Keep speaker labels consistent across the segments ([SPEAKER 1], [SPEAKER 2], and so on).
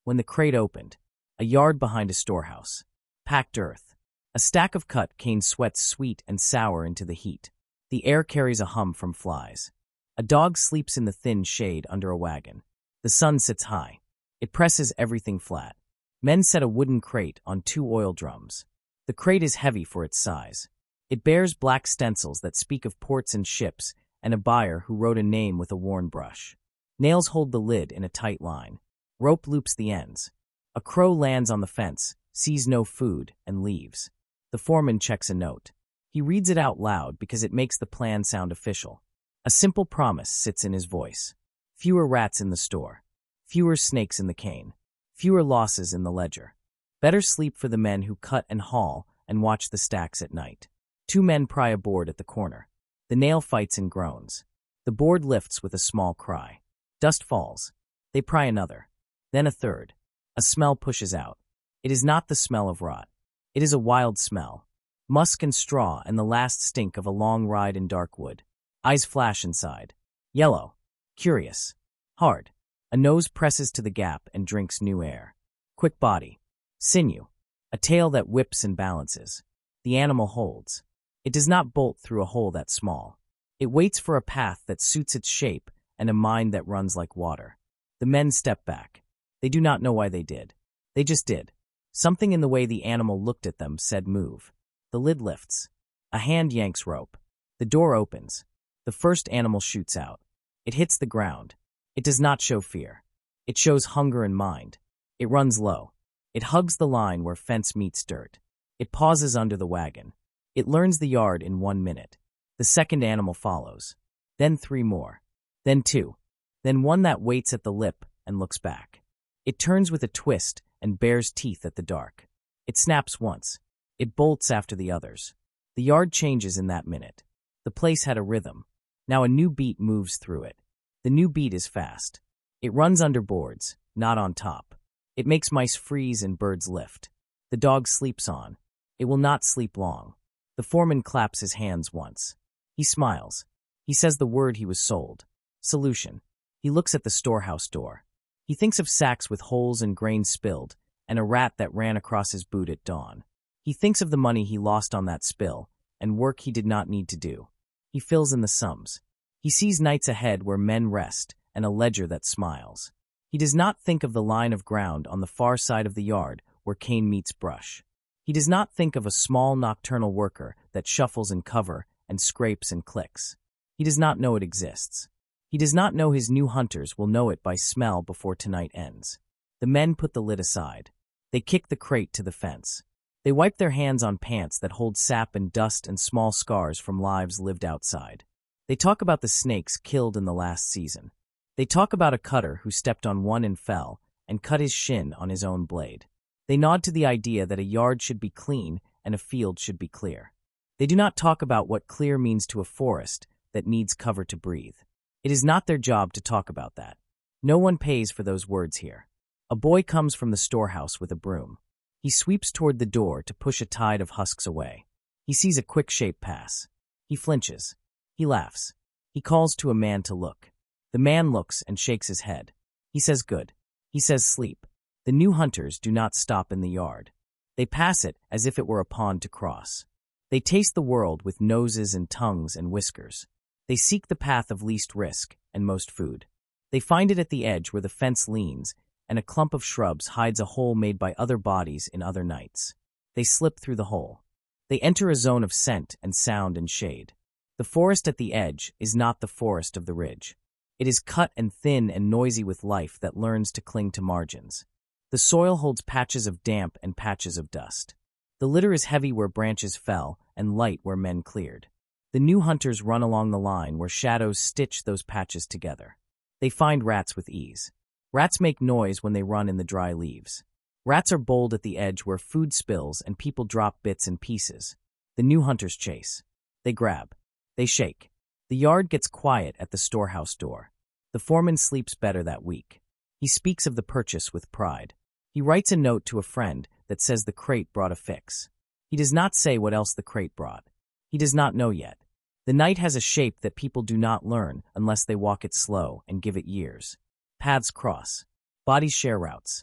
[SPEAKER 1] when the crate opened. A yard behind a storehouse. Packed earth. A stack of cut cane sweats sweet and sour into the heat. The air carries a hum from flies. A dog sleeps in the thin shade under a wagon. The sun sits high. It presses everything flat. Men set a wooden crate on 2 oil drums. The crate is heavy for its size. It bears black stencils that speak of ports and ships and a buyer who wrote a name with a worn brush. Nails hold the lid in a tight line. Rope loops the ends. A crow lands on the fence, sees no food, and leaves. The foreman checks a note. He reads it out loud because it makes the plan sound official. A simple promise sits in his voice. Fewer rats in the store. Fewer snakes in the cane. Fewer losses in the ledger. Better sleep for the men who cut and haul and watch the stacks at night. 2 men pry a board at the corner. The nail fights and groans. The board lifts with a small cry. Dust falls. They pry another. Then a third. A smell pushes out. It is not the smell of rot. It is a wild smell. Musk and straw and the last stink of a long ride in dark wood. Eyes flash inside. Yellow. Curious. Hard. A nose presses to the gap and drinks new air. Quick body. Sinew. A tail that whips and balances. The animal holds. It does not bolt through a hole that small. It waits for a path that suits its shape and a mind that runs like water. The men step back. They do not know why they did. They just did. Something in the way the animal looked at them said move. The lid lifts. A hand yanks rope. The door opens. The first animal shoots out. It hits the ground. It does not show fear. It shows hunger and mind. It runs low. It hugs the line where fence meets dirt. It pauses under the wagon. It learns the yard in 1 minute. The second animal follows. Then 3 more. Then 2. Then 1 that waits at the lip and looks back. It turns with a twist and bares teeth at the dark. It snaps once. It bolts after the others. The yard changes in that minute. The place had a rhythm. Now a new beat moves through it. The new beat is fast. It runs under boards, not on top. It makes mice freeze and birds lift. The dog sleeps on. It will not sleep long. The foreman claps his hands once. He smiles. He says the word he was sold. Solution. He looks at the storehouse door. He thinks of sacks with holes and grain spilled, and a rat that ran across his boot at dawn. He thinks of the money he lost on that spill, and work he did not need to do. He fills in the sums. He sees nights ahead where men rest, and a ledger that smiles. He does not think of the line of ground on the far side of the yard where cane meets brush. He does not think of a small nocturnal worker that shuffles in cover and scrapes and clicks. He does not know it exists. He does not know his new hunters will know it by smell before tonight ends. The men put the lid aside. They kick the crate to the fence. They wipe their hands on pants that hold sap and dust and small scars from lives lived outside. They talk about the snakes killed in the last season. They talk about a cutter who stepped on one and fell and cut his shin on his own blade. They nod to the idea that a yard should be clean and a field should be clear. They do not talk about what clear means to a forest that needs cover to breathe. It is not their job to talk about that. No one pays for those words here. A boy comes from the storehouse with a broom. He sweeps toward the door to push a tide of husks away. He sees a quick shape pass. He flinches. He laughs. He calls to a man to look. The man looks and shakes his head. He says good. He says sleep. The new hunters do not stop in the yard. They pass it as if it were a pond to cross. They taste the world with noses and tongues and whiskers. They seek the path of least risk and most food. They find it at the edge where the fence leans and a clump of shrubs hides a hole made by other bodies in other nights. They slip through the hole. They enter a zone of scent and sound and shade. The forest at the edge is not the forest of the ridge. It is cut and thin and noisy with life that learns to cling to margins. The soil holds patches of damp and patches of dust. The litter is heavy where branches fell and light where men cleared. The new hunters run along the line where shadows stitch those patches together. They find rats with ease. Rats make noise when they run in the dry leaves. Rats are bold at the edge where food spills and people drop bits and pieces. The new hunters chase. They grab. They shake. The yard gets quiet at the storehouse door. The foreman sleeps better that week. He speaks of the purchase with pride. He writes a note to a friend that says the crate brought a fix. He does not say what else the crate brought. He does not know yet. The night has a shape that people do not learn unless they walk it slow and give it years. Paths cross. Bodies share routes.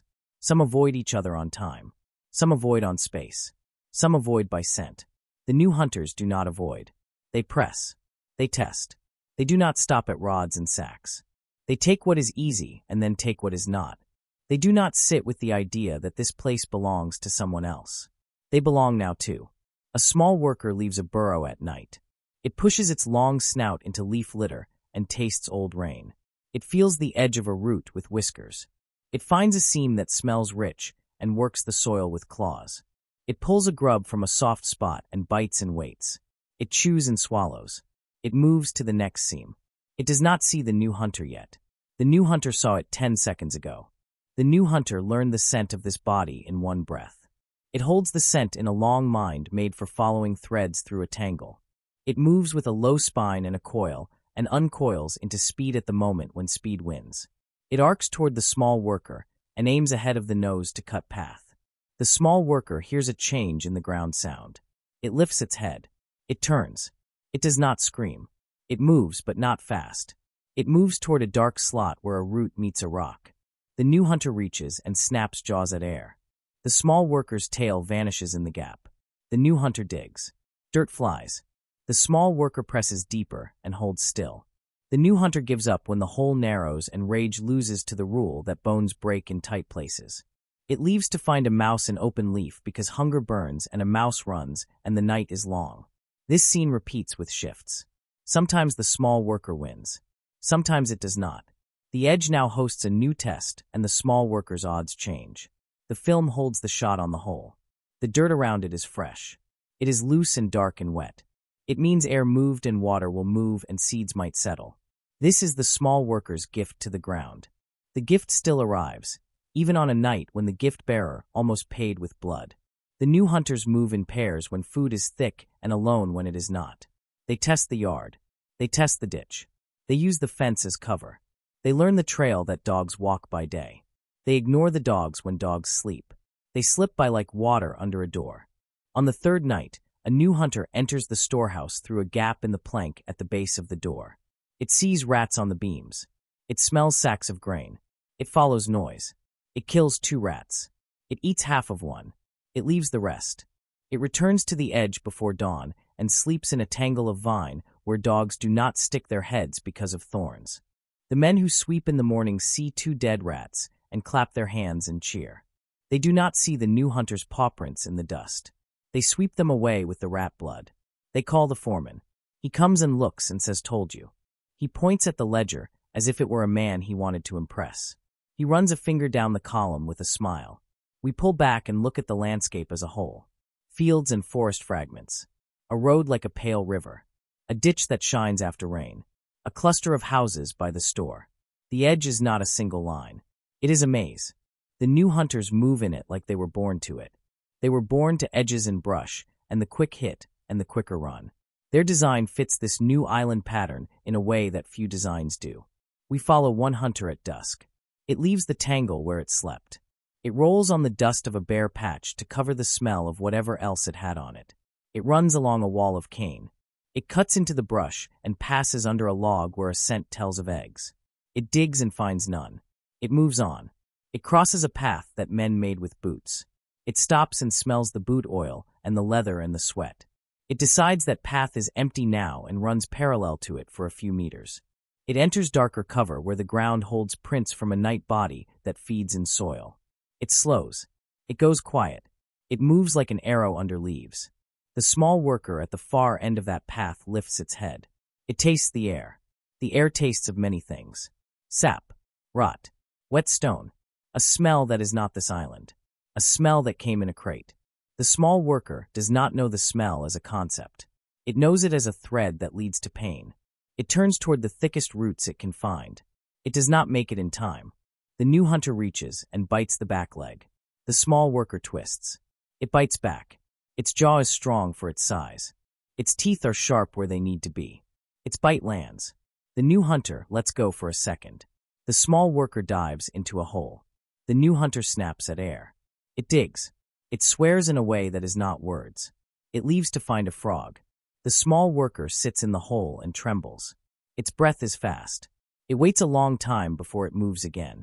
[SPEAKER 1] Some avoid each other on time. Some avoid on space. Some avoid by scent. The new hunters do not avoid. They press. They test. They do not stop at rods and sacks. They take what is easy and then take what is not. They do not sit with the idea that this place belongs to someone else. They belong now too. A small worker leaves a burrow at night. It pushes its long snout into leaf litter and tastes old rain. It feels the edge of a root with whiskers. It finds a seam that smells rich and works the soil with claws. It pulls a grub from a soft spot and bites and waits. It chews and swallows. It moves to the next seam. It does not see the new hunter yet. The new hunter saw it 10 seconds ago. The new hunter learned the scent of this body in one breath. It holds the scent in a long mind made for following threads through a tangle. It moves with a low spine and a coil, and uncoils into speed at the moment when speed wins. It arcs toward the small worker and aims ahead of the nose to cut path. The small worker hears a change in the ground sound. It lifts its head. It turns. It does not scream. It moves, but not fast. It moves toward a dark slot where a root meets a rock. The new hunter reaches and snaps jaws at air. The small worker's tail vanishes in the gap. The new hunter digs. Dirt flies. The small worker presses deeper and holds still. The new hunter gives up when the hole narrows and rage loses to the rule that bones break in tight places. It leaves to find a mouse in open leaf because hunger burns and a mouse runs and the night is long. This scene repeats with shifts. Sometimes the small worker wins. Sometimes it does not. The edge now hosts a new test and the small worker's odds change. The film holds the shot on the hole. The dirt around it is fresh. It is loose and dark and wet. It means air moved and water will move and seeds might settle. This is the small worker's gift to the ground. The gift still arrives, even on a night when the gift bearer almost paid with blood. The new hunters move in pairs when food is thick and alone when it is not. They test the yard. They test the ditch. They use the fence as cover. They learn the trail that dogs walk by day. They ignore the dogs when dogs sleep. They slip by like water under a door. On the third night, a new hunter enters the storehouse through a gap in the plank at the base of the door. It sees rats on the beams. It smells sacks of grain. It follows noise. It kills 2 rats. It eats half of one. It leaves the rest. It returns to the edge before dawn and sleeps in a tangle of vine where dogs do not stick their heads because of thorns. The men who sweep in the morning see 2 dead rats and clap their hands and cheer. They do not see the new hunter's paw prints in the dust. They sweep them away with the rat blood. They call the foreman. He comes and looks and says, "Told you." He points at the ledger as if it were a man he wanted to impress. He runs a finger down the column with a smile. We pull back and look at the landscape as a whole. Fields and forest fragments. A road like a pale river. A ditch that shines after rain. A cluster of houses by the store. The edge is not a single line. It is a maze. The new hunters move in it like they were born to it. They were born to edges and brush, and the quick hit, and the quicker run. Their design fits this new island pattern in a way that few designs do. We follow one hunter at dusk. It leaves the tangle where it slept. It rolls on the dust of a bare patch to cover the smell of whatever else it had on it. It runs along a wall of cane. It cuts into the brush and passes under a log where a scent tells of eggs. It digs and finds none. It moves on. It crosses a path that men made with boots. It stops and smells the boot oil and the leather and the sweat. It decides that path is empty now and runs parallel to it for a few meters. It enters darker cover where the ground holds prints from a night body that feeds in soil. It slows. It goes quiet. It moves like an arrow under leaves. The small worker at the far end of that path lifts its head. It tastes the air. The air tastes of many things. Sap, rot, wet stone, a smell that is not this island, a smell that came in a crate. The small worker does not know the smell as a concept. It knows it as a thread that leads to pain. It turns toward the thickest roots it can find. It does not make it in time. The new hunter reaches and bites the back leg. The small worker twists. It bites back. Its jaw is strong for its size. Its teeth are sharp where they need to be. Its bite lands. The new hunter lets go for a second. The small worker dives into a hole. The new hunter snaps at air. It digs. It swears in a way that is not words. It leaves to find a frog. The small worker sits in the hole and trembles. Its breath is fast. It waits a long time before it moves again.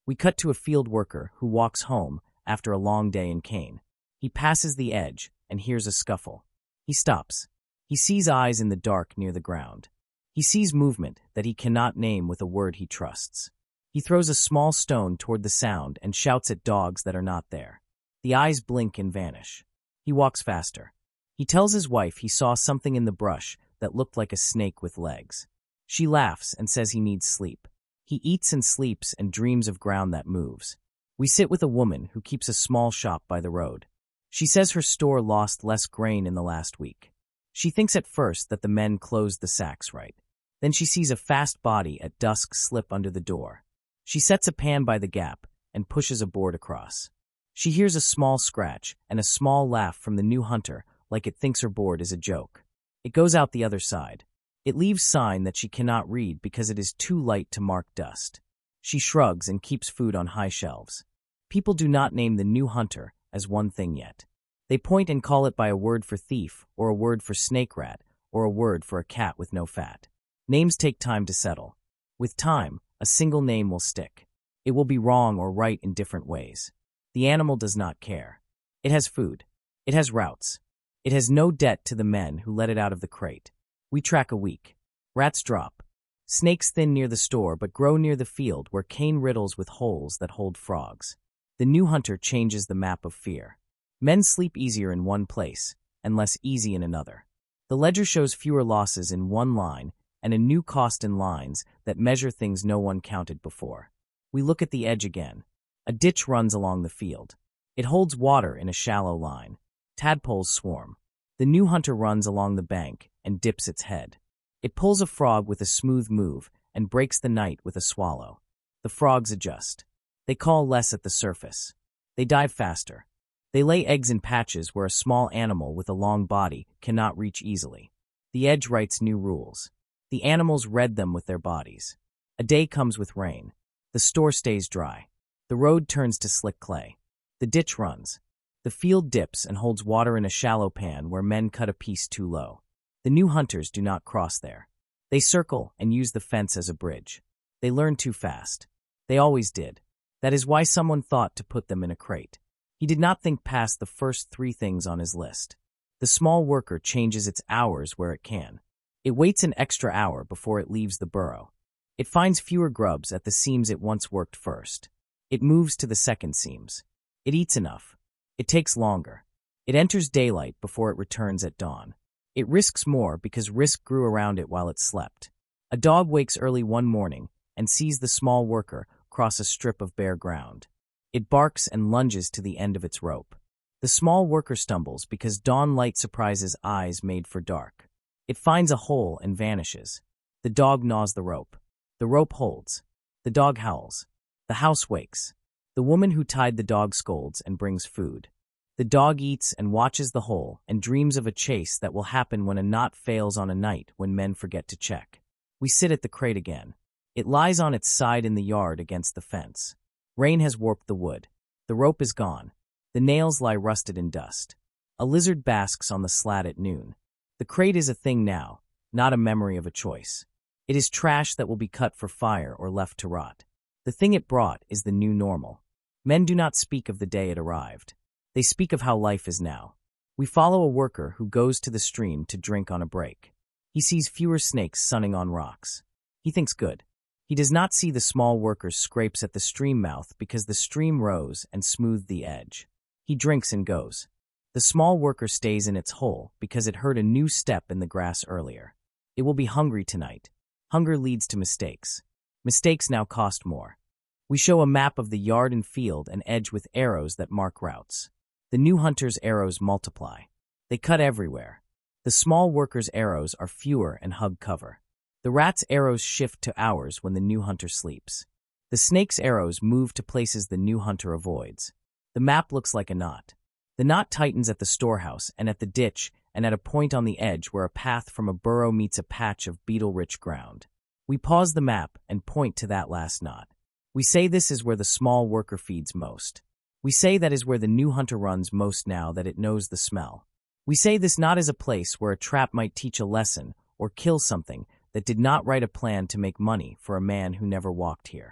[SPEAKER 1] We cut to a field worker who walks home after a long day in cane. He passes the edge and hears a scuffle. He stops. He sees eyes in the dark near the ground. He sees movement that he cannot name with a word he trusts. He throws a small stone toward the sound and shouts at dogs that are not there. The eyes blink and vanish. He walks faster. He tells his wife he saw something in the brush that looked like a snake with legs. She laughs and says he needs sleep. He eats and sleeps and dreams of ground that moves. We sit with a woman who keeps a small shop by the road. She says her store lost less grain in the last week. She thinks at first that the men closed the sacks right. Then she sees a fast body at dusk slip under the door. She sets a pan by the gap and pushes a board across. She hears a small scratch and a small laugh from the new hunter, like it thinks her board is a joke. It goes out the other side. It leaves sign that she cannot read because it is too light to mark dust. She shrugs and keeps food on high shelves. People do not name the new hunter as one thing yet. They point and call it by a word for thief, or a word for snake rat, or a word for a cat with no fat. Names take time to settle. With time, a single name will stick. It will be wrong or right in different ways. The animal does not care. It has food. It has routes. It has no debt to the men who let it out of the crate. We track a week. Rats drop. Snakes thin near the store but grow near the field where cane riddles with holes that hold frogs. The new hunter changes the map of fear. Men sleep easier in one place and less easy in another. The ledger shows fewer losses in one line and a new cost in lines that measure things no one counted before. We look at the edge again. A ditch runs along the field. It holds water in a shallow line. Tadpoles swarm. The new hunter runs along the bank and dips its head. It pulls a frog with a smooth move and breaks the night with a swallow. The frogs adjust. They call less at the surface. They dive faster. They lay eggs in patches where a small animal with a long body cannot reach easily. The edge writes new rules. The animals read them with their bodies. A day comes with rain. The store stays dry. The road turns to slick clay. The ditch runs. The field dips and holds water in a shallow pan where men cut a piece too low. The new hunters do not cross there. They circle and use the fence as a bridge. They learn too fast. They always did. That is why someone thought to put them in a crate. He did not think past the first 3 things on his list. The small worker changes its hours where it can. It waits an extra hour before it leaves the burrow. It finds fewer grubs at the seams it once worked first. It moves to the second seams. It eats enough. It takes longer. It enters daylight before it returns at dawn. It risks more because risk grew around it while it slept. A dog wakes early one morning and sees the small worker cross a strip of bare ground. It barks and lunges to the end of its rope. The small worker stumbles because dawn light surprises eyes made for dark. It finds a hole and vanishes. The dog gnaws the rope. The rope holds. The dog howls. The house wakes. The woman who tied the dog scolds and brings food. The dog eats and watches the hole and dreams of a chase that will happen when a knot fails on a night when men forget to check. We sit at the crate again. It lies on its side in the yard against the fence. Rain has warped the wood. The rope is gone. The nails lie rusted in dust. A lizard basks on the slat at noon. The crate is a thing now, not a memory of a choice. It is trash that will be cut for fire or left to rot. The thing it brought is the new normal. Men do not speak of the day it arrived. They speak of how life is now. We follow a worker who goes to the stream to drink on a break. He sees fewer snakes sunning on rocks. He thinks good. He does not see the small worker's scrapes at the stream mouth because the stream rose and smoothed the edge. He drinks and goes. The small worker stays in its hole because it heard a new step in the grass earlier. It will be hungry tonight. Hunger leads to mistakes. Mistakes now cost more. We show a map of the yard and field and edge with arrows that mark routes. The new hunter's arrows multiply. They cut everywhere. The small worker's arrows are fewer and hug cover. The rat's arrows shift to hours when the new hunter sleeps. The snake's arrows move to places the new hunter avoids. The map looks like a knot. The knot tightens at the storehouse and at the ditch and at a point on the edge where a path from a burrow meets a patch of beetle-rich ground. We pause the map and point to that last knot. We say this is where the small worker feeds most. We say that is where the new hunter runs most now that it knows the smell. We say this not as a place where a trap might teach a lesson or kill something that did not write a plan to make money for a man who never walked here.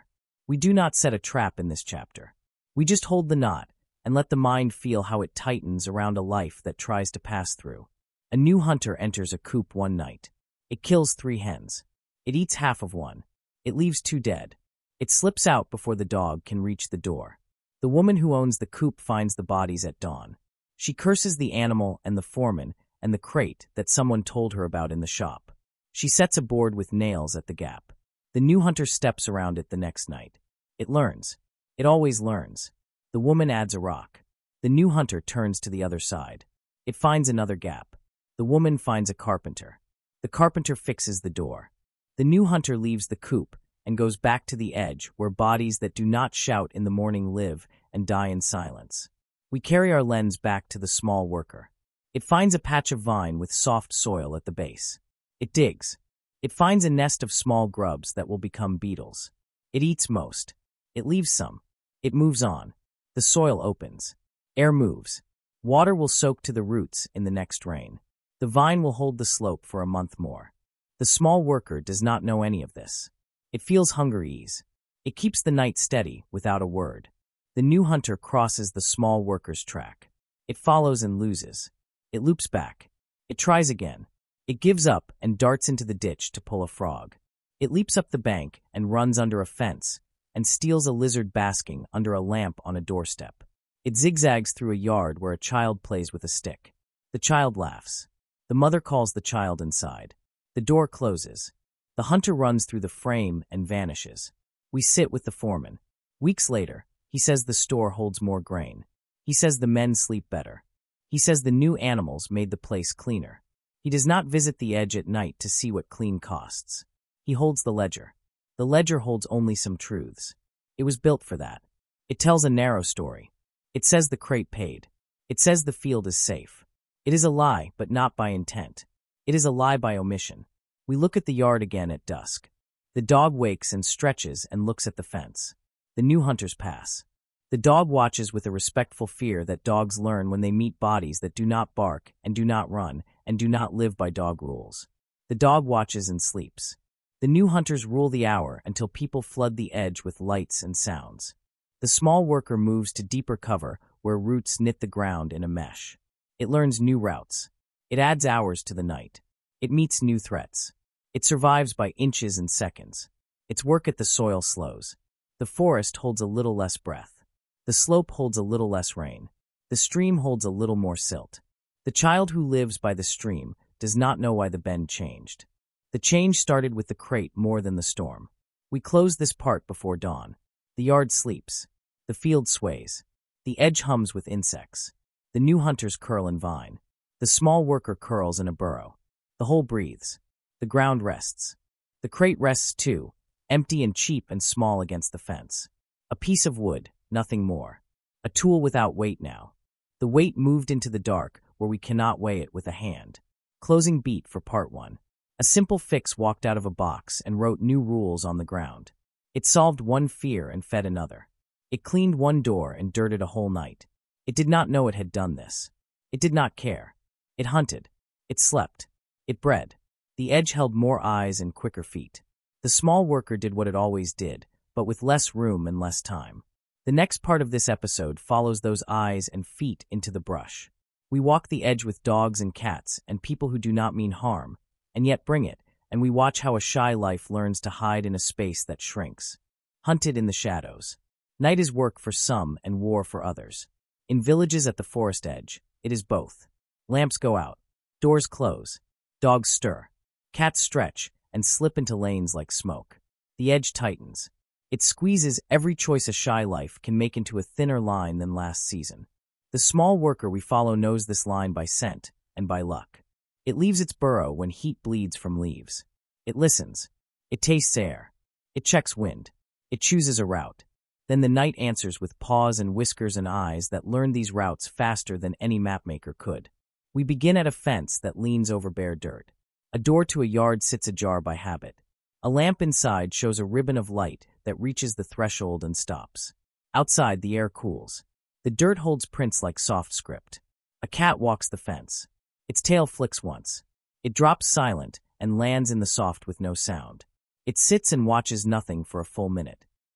[SPEAKER 1] We do not set a trap in this chapter. We just hold the knot and let the mind feel how it tightens around a life that tries to pass through. A new hunter enters a coop one night. It kills 3 hens. It eats half of one. It leaves 2 dead. It slips out before the dog can reach the door. The woman who owns the coop finds the bodies at dawn. She curses the animal and the foreman and the crate that someone told her about in the shop. She sets a board with nails at the gap. The new hunter steps around it the next night. It learns. It always learns. The woman adds a rock. The new hunter turns to the other side. It finds another gap. The woman finds a carpenter. The carpenter fixes the door. The new hunter leaves the coop and goes back to the edge where bodies that do not shout in the morning live and die in silence. We carry our lens back to the small worker. It finds a patch of vine with soft soil at the base. It digs. It finds a nest of small grubs that will become beetles. It eats most. It leaves some. It moves on. The soil opens. Air moves. Water will soak to the roots in the next rain. The vine will hold the slope for a month more. The small worker does not know any of this. It feels hunger ease. It keeps the night steady without a word. The new hunter crosses the small worker's track. It follows and loses. It loops back. It tries again. It gives up and darts into the ditch to pull a frog. It leaps up the bank and runs under a fence and steals a lizard basking under a lamp on a doorstep. It zigzags through a yard where a child plays with a stick. The child laughs. The mother calls the child inside. The door closes. The hunter runs through the frame and vanishes. We sit with the foreman. Weeks later, he says the store holds more grain. He says the men sleep better. He says the new animals made the place cleaner. He does not visit the edge at night to see what clean costs. He holds the ledger. The ledger holds only some truths. It was built for that. It tells a narrow story. It says the crate paid. It says the field is safe. It is a lie, but not by intent. It is a lie by omission. We look at the yard again at dusk. The dog wakes and stretches and looks at the fence. The new hunters pass. The dog watches with a respectful fear that dogs learn when they meet bodies that do not bark and do not run and do not live by dog rules. The dog watches and sleeps. The new hunters rule the hour until people flood the edge with lights and sounds. The small worker moves to deeper cover where roots knit the ground in a mesh. It learns new routes. It adds hours to the night. It meets new threats. It survives by inches and seconds. Its work at the soil slows. The forest holds a little less breath. The slope holds a little less rain. The stream holds a little more silt. The child who lives by the stream does not know why the bend changed. The change started with the crate more than the storm. We close this part before dawn. The yard sleeps. The field sways. The edge hums with insects. The new hunters curl in vine. The small worker curls in a burrow. The hole breathes. The ground rests. The crate rests too, empty and cheap and small against the fence. A piece of wood, nothing more. A tool without weight now. The weight moved into the dark where we cannot weigh it with a hand. Closing beat for part 1. A simple fix walked out of a box and wrote new rules on the ground. It solved one fear and fed another. It cleaned one door and dirted a whole night. It did not know it had done this. It did not care. It hunted. It slept. It bred. The edge held more eyes and quicker feet. The small worker did what it always did, but with less room and less time. The next part of this episode follows those eyes and feet into the brush. We walk the edge with dogs and cats and people who do not mean harm, and yet bring it, and we watch how a shy life learns to hide in a space that shrinks. Hunted in the shadows. Night is work for some and war for others. In villages at the forest edge, it is both. Lamps go out. Doors close. Dogs stir. Cats stretch and slip into lanes like smoke. The edge tightens. It squeezes every choice a shy life can make into a thinner line than last season. The small worker we follow knows this line by scent and by luck. It leaves its burrow when heat bleeds from leaves. It listens. It tastes air. It checks wind. It chooses a route. Then the night answers with paws and whiskers and eyes that learn these routes faster than any mapmaker could. We begin at a fence that leans over bare dirt. A door to a yard sits ajar by habit. A lamp inside shows a ribbon of light that reaches the threshold and stops. Outside, the air cools. The dirt holds prints like soft script. A cat walks the fence. Its tail flicks once. It drops silent and lands in the soft with no sound. It sits and watches nothing for a full minute.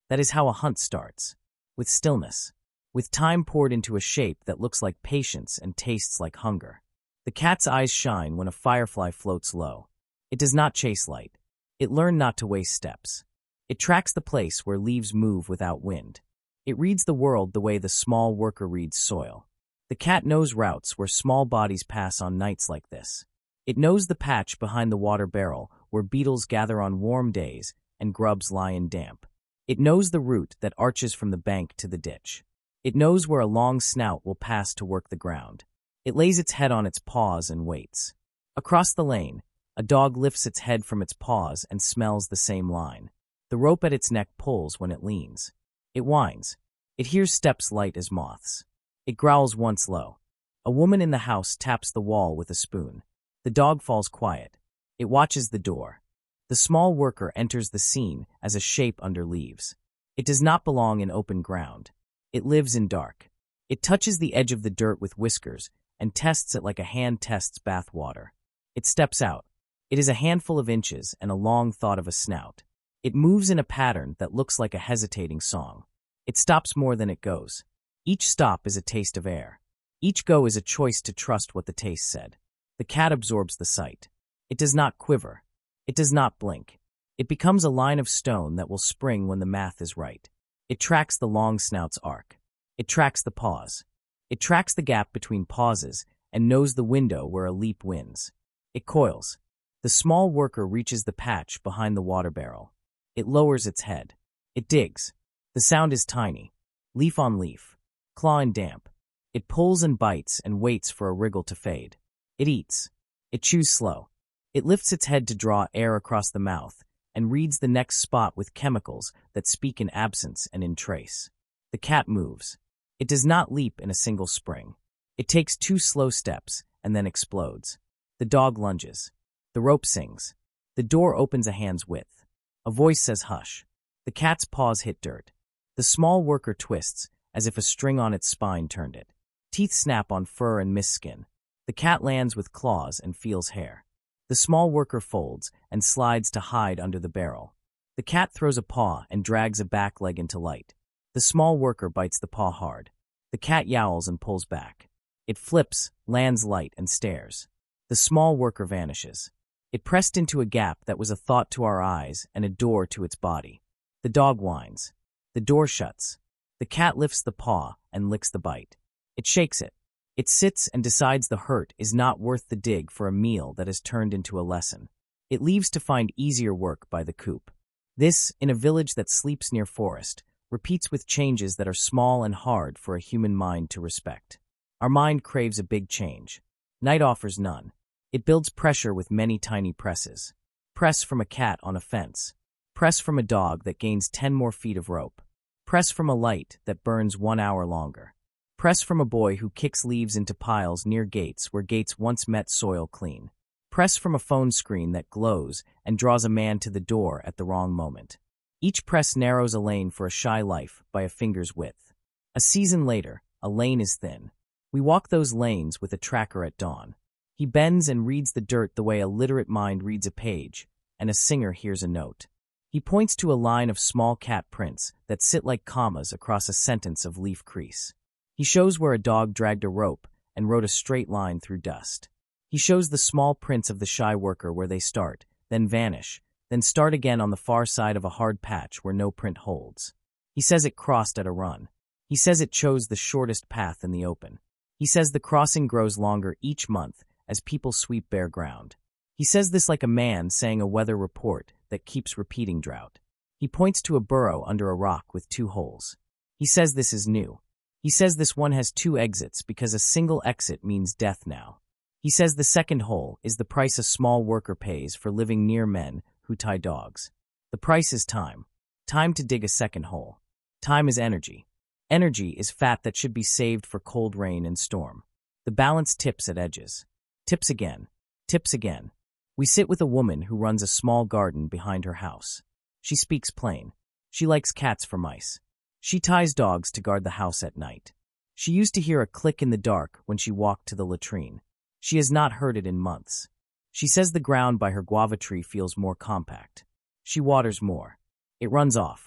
[SPEAKER 1] That is how a hunt starts. With stillness. With time poured into a shape that looks like patience and tastes like hunger. The cat's eyes shine when a firefly floats low. It does not chase light. It learned not to waste steps. It tracks the place where leaves move without wind. It reads the world the way the small worker reads soil. The cat knows routes where small bodies pass on nights like this. It knows the patch behind the water barrel where beetles gather on warm days and grubs lie in damp. It knows the route that arches from the bank to the ditch. It knows where a long snout will pass to work the ground. It lays its head on its paws and waits. Across the lane, a dog lifts its head from its paws and smells the same line. The rope at its neck pulls when it leans. It whines. It hears steps light as moths. It growls once low. A woman in the house taps the wall with a spoon. The dog falls quiet. It watches the door. The small worker enters the scene as a shape under leaves. It does not belong in open ground. It lives in dark. It touches the edge of the dirt with whiskers and tests it like a hand tests bath water. It steps out. It is a handful of inches and a long thought of a snout. It moves in a pattern that looks like a hesitating song. It stops more than it goes. Each stop is a taste of air. Each go is a choice to trust what the taste said. The cat absorbs the sight. It does not quiver. It does not blink. It becomes a line of stone that will spring when the math is right. It tracks the long snout's arc. It tracks the pause. It tracks the gap between pauses and knows the window where a leap wins. It coils. The small worker reaches the patch behind the water barrel. It lowers its head. It digs. The sound is tiny. Leaf on leaf. Claw in damp. It pulls and bites and waits for a wriggle to fade. It eats. It chews slow. It lifts its head to draw air across the mouth and reads the next spot with chemicals that speak in absence and in trace. The cat moves. It does not leap in a single spring. It takes 2 slow steps and then explodes. The dog lunges. The rope sings. The door opens a hand's width. A voice says hush. The cat's paws hit dirt. The small worker twists as if a string on its spine turned it. Teeth snap on fur and miss skin. The cat lands with claws and feels hair. The small worker folds and slides to hide under the barrel. The cat throws a paw and drags a back leg into light. The small worker bites the paw hard. The cat yowls and pulls back. It flips, lands light, and stares. The small worker vanishes. It pressed into a gap that was a thought to our eyes and a door to its body. The dog whines. The door shuts. The cat lifts the paw and licks the bite. It shakes it. It sits and decides the hurt is not worth the dig for a meal that has turned into a lesson. It leaves to find easier work by the coop. This, in a village that sleeps near forest, repeats with changes that are small and hard for a human mind to respect. Our mind craves a big change. Night offers none. It builds pressure with many tiny presses. Press from a cat on a fence. Press from a dog that gains 10 more feet of rope. Press from a light that burns 1 hour longer. Press from a boy who kicks leaves into piles near gates where gates once met soil clean. Press from a phone screen that glows and draws a man to the door at the wrong moment. Each press narrows a lane for a shy life by a finger's width. A season later, a lane is thin. We walk those lanes with a tracker at dawn. He bends and reads the dirt the way a literate mind reads a page, and a singer hears a note. He points to a line of small cat prints that sit like commas across a sentence of leaf crease. He shows where a dog dragged a rope and wrote a straight line through dust. He shows the small prints of the shy worker where they start, then vanish, then start again on the far side of a hard patch where no print holds. He says it crossed at a run. He says it chose the shortest path in the open. He says the crossing grows longer each month as people sweep bare ground. He says this like a man saying a weather report that keeps repeating drought. He points to a burrow under a rock with 2 holes. He says this is new. He says this one has 2 exits because a single exit means death now. He says the second hole is the price a small worker pays for living near men who tie dogs. The price is time. Time to dig a second hole. Time is energy. Energy is fat that should be saved for cold rain and storm. The balance tips at edges. Tips again. Tips again. We sit with a woman who runs a small garden behind her house. She speaks plain. She likes cats for mice. She ties dogs to guard the house at night. She used to hear a click in the dark when she walked to the latrine. She has not heard it in months. She says the ground by her guava tree feels more compact. She waters more. It runs off.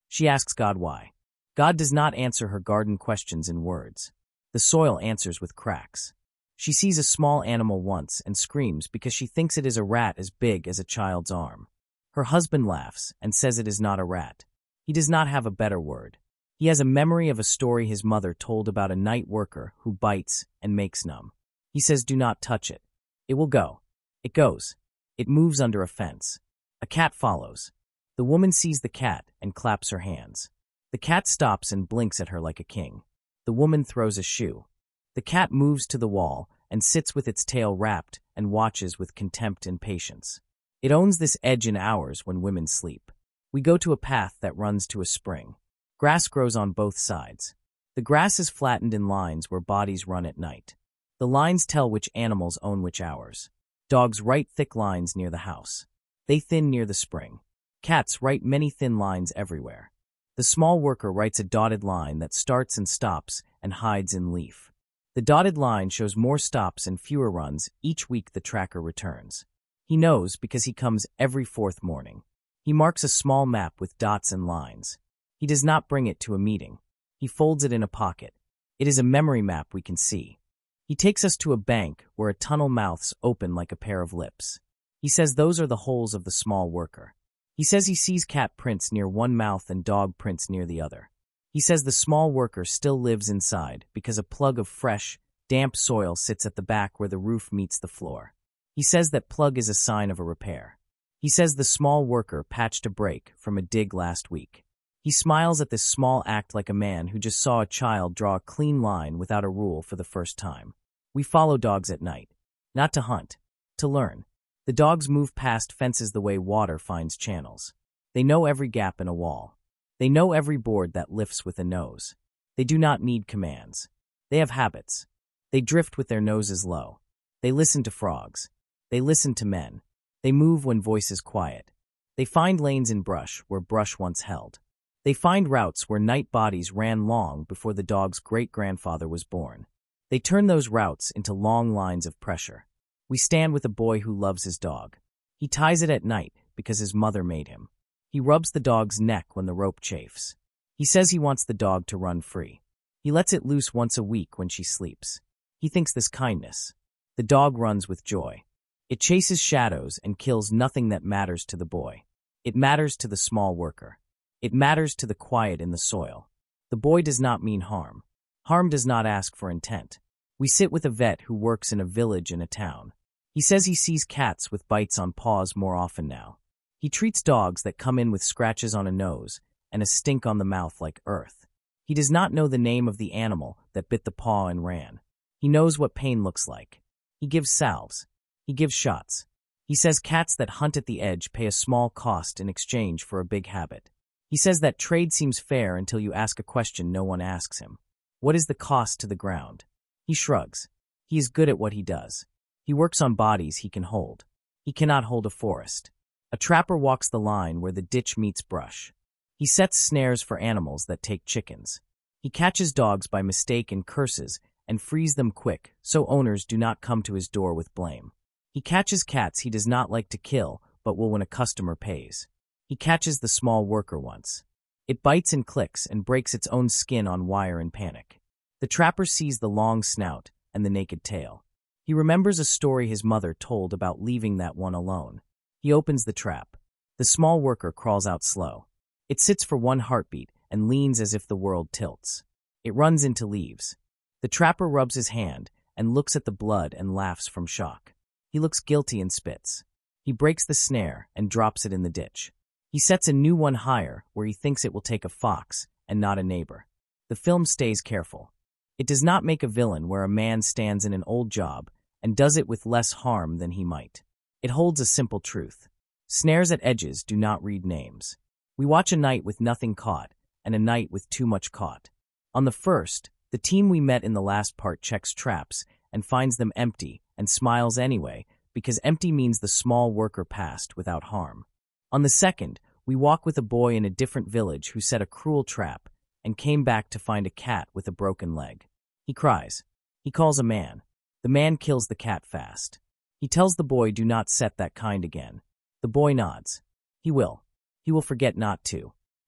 [SPEAKER 1] She asks God why. God does not answer her garden questions in words. The soil answers with cracks. She sees a small animal once and screams because she thinks it is a rat as big as a child's arm. Her husband laughs and says it is not a rat. He does not have a better word. He has a memory of a story his mother told about a night worker who bites and makes numb. He says, "Do not touch it. It will go." It goes. It moves under a fence. A cat follows. The woman sees the cat and claps her hands. The cat stops and blinks at her like a king. The woman throws a shoe. The cat moves to the wall and sits with its tail wrapped and watches with contempt and patience. It owns this edge in hours when women sleep. We go to a path that runs to a spring. Grass grows on both sides. The grass is flattened in lines where bodies run at night. The lines tell which animals own which hours. Dogs write thick lines near the house. They thin near the spring. Cats write many thin lines everywhere. The small worker writes a dotted line that starts and stops and hides in leaf. The dotted line shows more stops and fewer runs each week the tracker returns. He knows because he comes every fourth morning. He marks a small map with dots and lines. He does not bring it to a meeting. He folds it in a pocket. It is a memory map we can see. He takes us to a bank where a tunnel mouths open like a pair of lips. He says those are the holes of the small worker. He says he sees cat prints near one mouth and dog prints near the other. He says the small worker still lives inside because a plug of fresh, damp soil sits at the back where the roof meets the floor. He says that plug is a sign of a repair. He says the small worker patched a break from a dig last week. He smiles at this small act like a man who just saw a child draw a clean line without a rule for the first time. We follow dogs at night. Not to hunt, to learn. The dogs move past fences the way water finds channels. They know every gap in a wall. They know every board that lifts with a nose. They do not need commands. They have habits. They drift with their noses low. They listen to frogs. They listen to men. They move when voice is quiet. They find lanes in brush where brush once held. They find routes where night bodies ran long before the dog's great-grandfather was born. They turn those routes into long lines of pressure. We stand with a boy who loves his dog. He ties it at night because his mother made him. He rubs the dog's neck when the rope chafes. He says he wants the dog to run free. He lets it loose once a week when she sleeps. He thinks this kindness. The dog runs with joy. It chases shadows and kills nothing that matters to the boy. It matters to the small worker. It matters to the quiet in the soil. The boy does not mean harm. Harm does not ask for intent. We sit with a vet who works in a village and a town. He says he sees cats with bites on paws more often now. He treats dogs that come in with scratches on a nose and a stink on the mouth like earth. He does not know the name of the animal that bit the paw and ran. He knows what pain looks like. He gives salves. He gives shots. He says cats that hunt at the edge pay a small cost in exchange for a big habit. He says that trade seems fair until you ask a question no one asks him. What is the cost to the ground? He shrugs. He is good at what he does. He works on bodies he can hold. He cannot hold a forest. A trapper walks the line where the ditch meets brush. He sets snares for animals that take chickens. He catches dogs by mistake and curses and frees them quick so owners do not come to his door with blame. He catches cats he does not like to kill but will when a customer pays. He catches the small worker once. It bites and clicks and breaks its own skin on wire in panic. The trapper sees the long snout and the naked tail. He remembers a story his mother told about leaving that one alone. He opens the trap. The small worker crawls out slow. It sits for one heartbeat and leans as if the world tilts. It runs into leaves. The trapper rubs his hand and looks at the blood and laughs from shock. He looks guilty and spits. He breaks the snare and drops it in the ditch. He sets a new one higher where he thinks it will take a fox and not a neighbor. The film stays careful. It does not make a villain where a man stands in an old job and does it with less harm than he might. It holds a simple truth. Snares at edges do not read names. We watch a night with nothing caught and a night with too much caught. On the first, the team we met in the last part checks traps and finds them empty and smiles anyway because empty means the small worker passed without harm. On the second, we walk with a boy in a different village who set a cruel trap and came back to find a cat with a broken leg. He cries. He calls a man. The man kills the cat fast. He tells the boy do not set that kind again. The boy nods. He will. He will forget not to.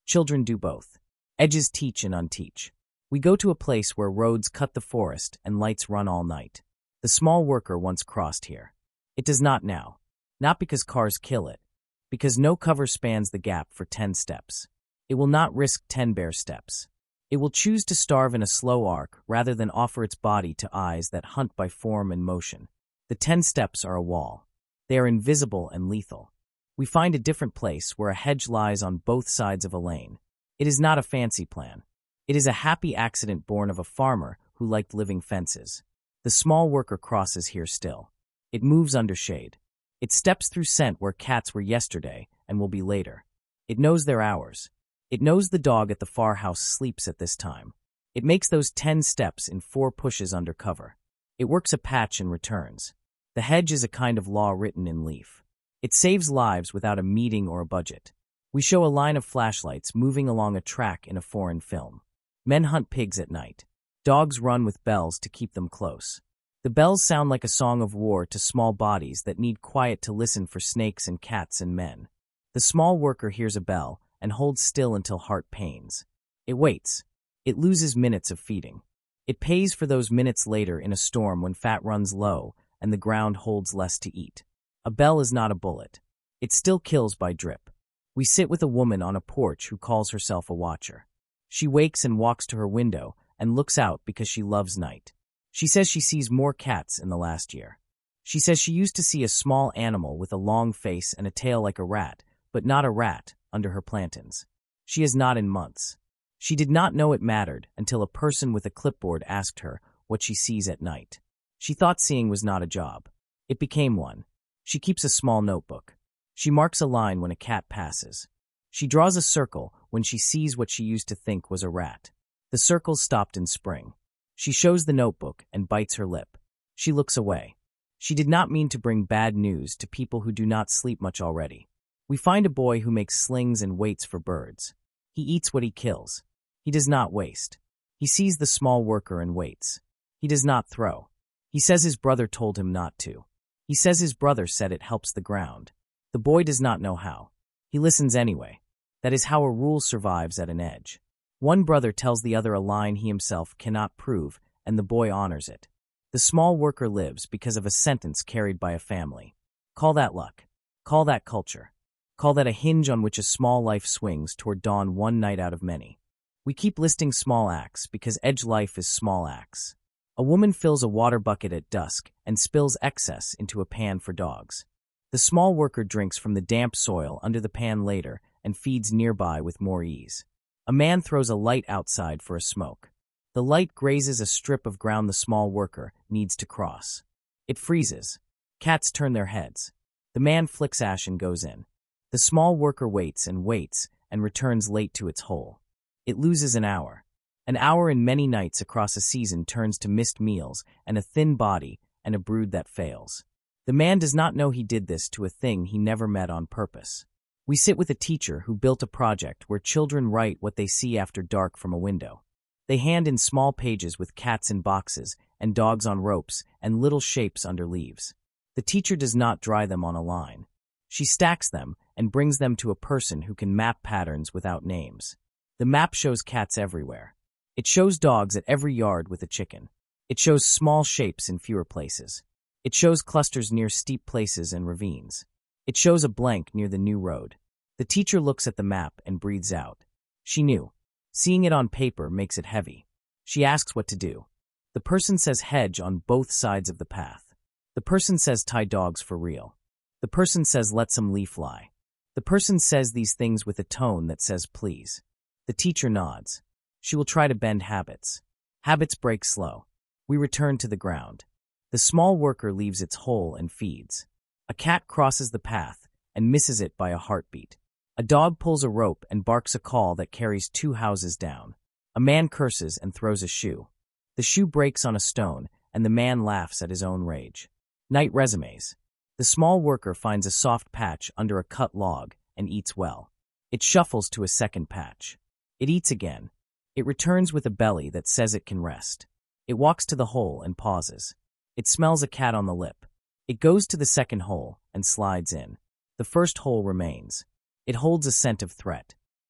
[SPEAKER 1] Children do both. Edges teach and unteach. We go to a place where roads cut the forest and lights run all night. The small worker once crossed here. It does not now. Not because cars kill it. Because no cover spans the gap for 10 steps. It will not risk 10 bare steps. It will choose to starve in a slow arc rather than offer its body to eyes that hunt by form and motion. The 10 steps are a wall. They are invisible and lethal. We find a different place where a hedge lies on both sides of a lane. It is not a fancy plan. It is a happy accident born of a farmer who liked living fences. The small worker crosses here still. It moves under shade. It steps through scent where cats were yesterday and will be later. It knows their hours. It knows the dog at the far house sleeps at this time. It makes those 10 steps in 4 pushes under cover. It works a patch and returns. The hedge is a kind of law written in leaf. It saves lives without a meeting or a budget. We show a line of flashlights moving along a track in a foreign film. Men hunt pigs at night. Dogs run with bells to keep them close. The bells sound like a song of war to small bodies that need quiet to listen for snakes and cats and men. The small worker hears a bell and holds still until heart pains. It waits. It loses minutes of feeding. It pays for those minutes later in a storm when fat runs low and the ground holds less to eat. A bell is not a bullet. It still kills by drip. We sit with a woman on a porch who calls herself a watcher. She wakes and walks to her window and looks out because she loves night. She says she sees more cats in the last year. She says she used to see a small animal with a long face and a tail like a rat, but not a rat, under her plantains. She has not in months. She did not know it mattered until a person with a clipboard asked her what she sees at night. She thought seeing was not a job. It became one. She keeps a small notebook. She marks a line when a cat passes. She draws a circle when she sees what she used to think was a rat. The circle stopped in spring. She shows the notebook and bites her lip. She looks away. She did not mean to bring bad news to people who do not sleep much already. We find a boy who makes slings and waits for birds. He eats what he kills. He does not waste. He sees the small worker and waits. He does not throw. He says his brother told him not to. He says his brother said it helps the ground. The boy does not know how. He listens anyway. That is how a rule survives at an edge. One brother tells the other a line he himself cannot prove, and the boy honors it. The small worker lives because of a sentence carried by a family. Call that luck. Call that culture. Call that a hinge on which a small life swings toward dawn one night out of many. We keep listing small acts because edge life is small acts. A woman fills a water bucket at dusk and spills excess into a pan for dogs. The small worker drinks from the damp soil under the pan later and feeds nearby with more ease. A man throws a light outside for a smoke. The light grazes a strip of ground the small worker needs to cross. It freezes. Cats turn their heads. The man flicks ash and goes in. The small worker waits and returns late to its hole. It loses an hour. An hour in many nights across a season turns to missed meals and a thin body and a brood that fails. The man does not know he did this to a thing he never met on purpose. We sit with a teacher who built a project where children write what they see after dark from a window. They hand in small pages with cats in boxes and dogs on ropes and little shapes under leaves. The teacher does not dry them on a line. She stacks them and brings them to a person who can map patterns without names. The map shows cats everywhere. It shows dogs at every yard with a chicken. It shows small shapes in fewer places. It shows clusters near steep places and ravines. It shows a blank near the new road. The teacher looks at the map and breathes out. She knew. Seeing it on paper makes it heavy. She asks what to do. The person says hedge on both sides of the path. The person says tie dogs for real. The person says let some leaf lie. The person says these things with a tone that says please. The teacher nods. She will try to bend habits. Habits break slow. We return to the ground. The small worker leaves its hole and feeds. A cat crosses the path and misses it by a heartbeat. A dog pulls a rope and barks a call that carries 2 houses down. A man curses and throws a shoe. The shoe breaks on a stone, and the man laughs at his own rage. Night resumes. The small worker finds a soft patch under a cut log and eats well. It shuffles to a second patch. It eats again. It returns with a belly that says it can rest. It walks to the hole and pauses. It smells a cat on the lip. It goes to the second hole and slides in. The first hole remains. It holds a scent of threat.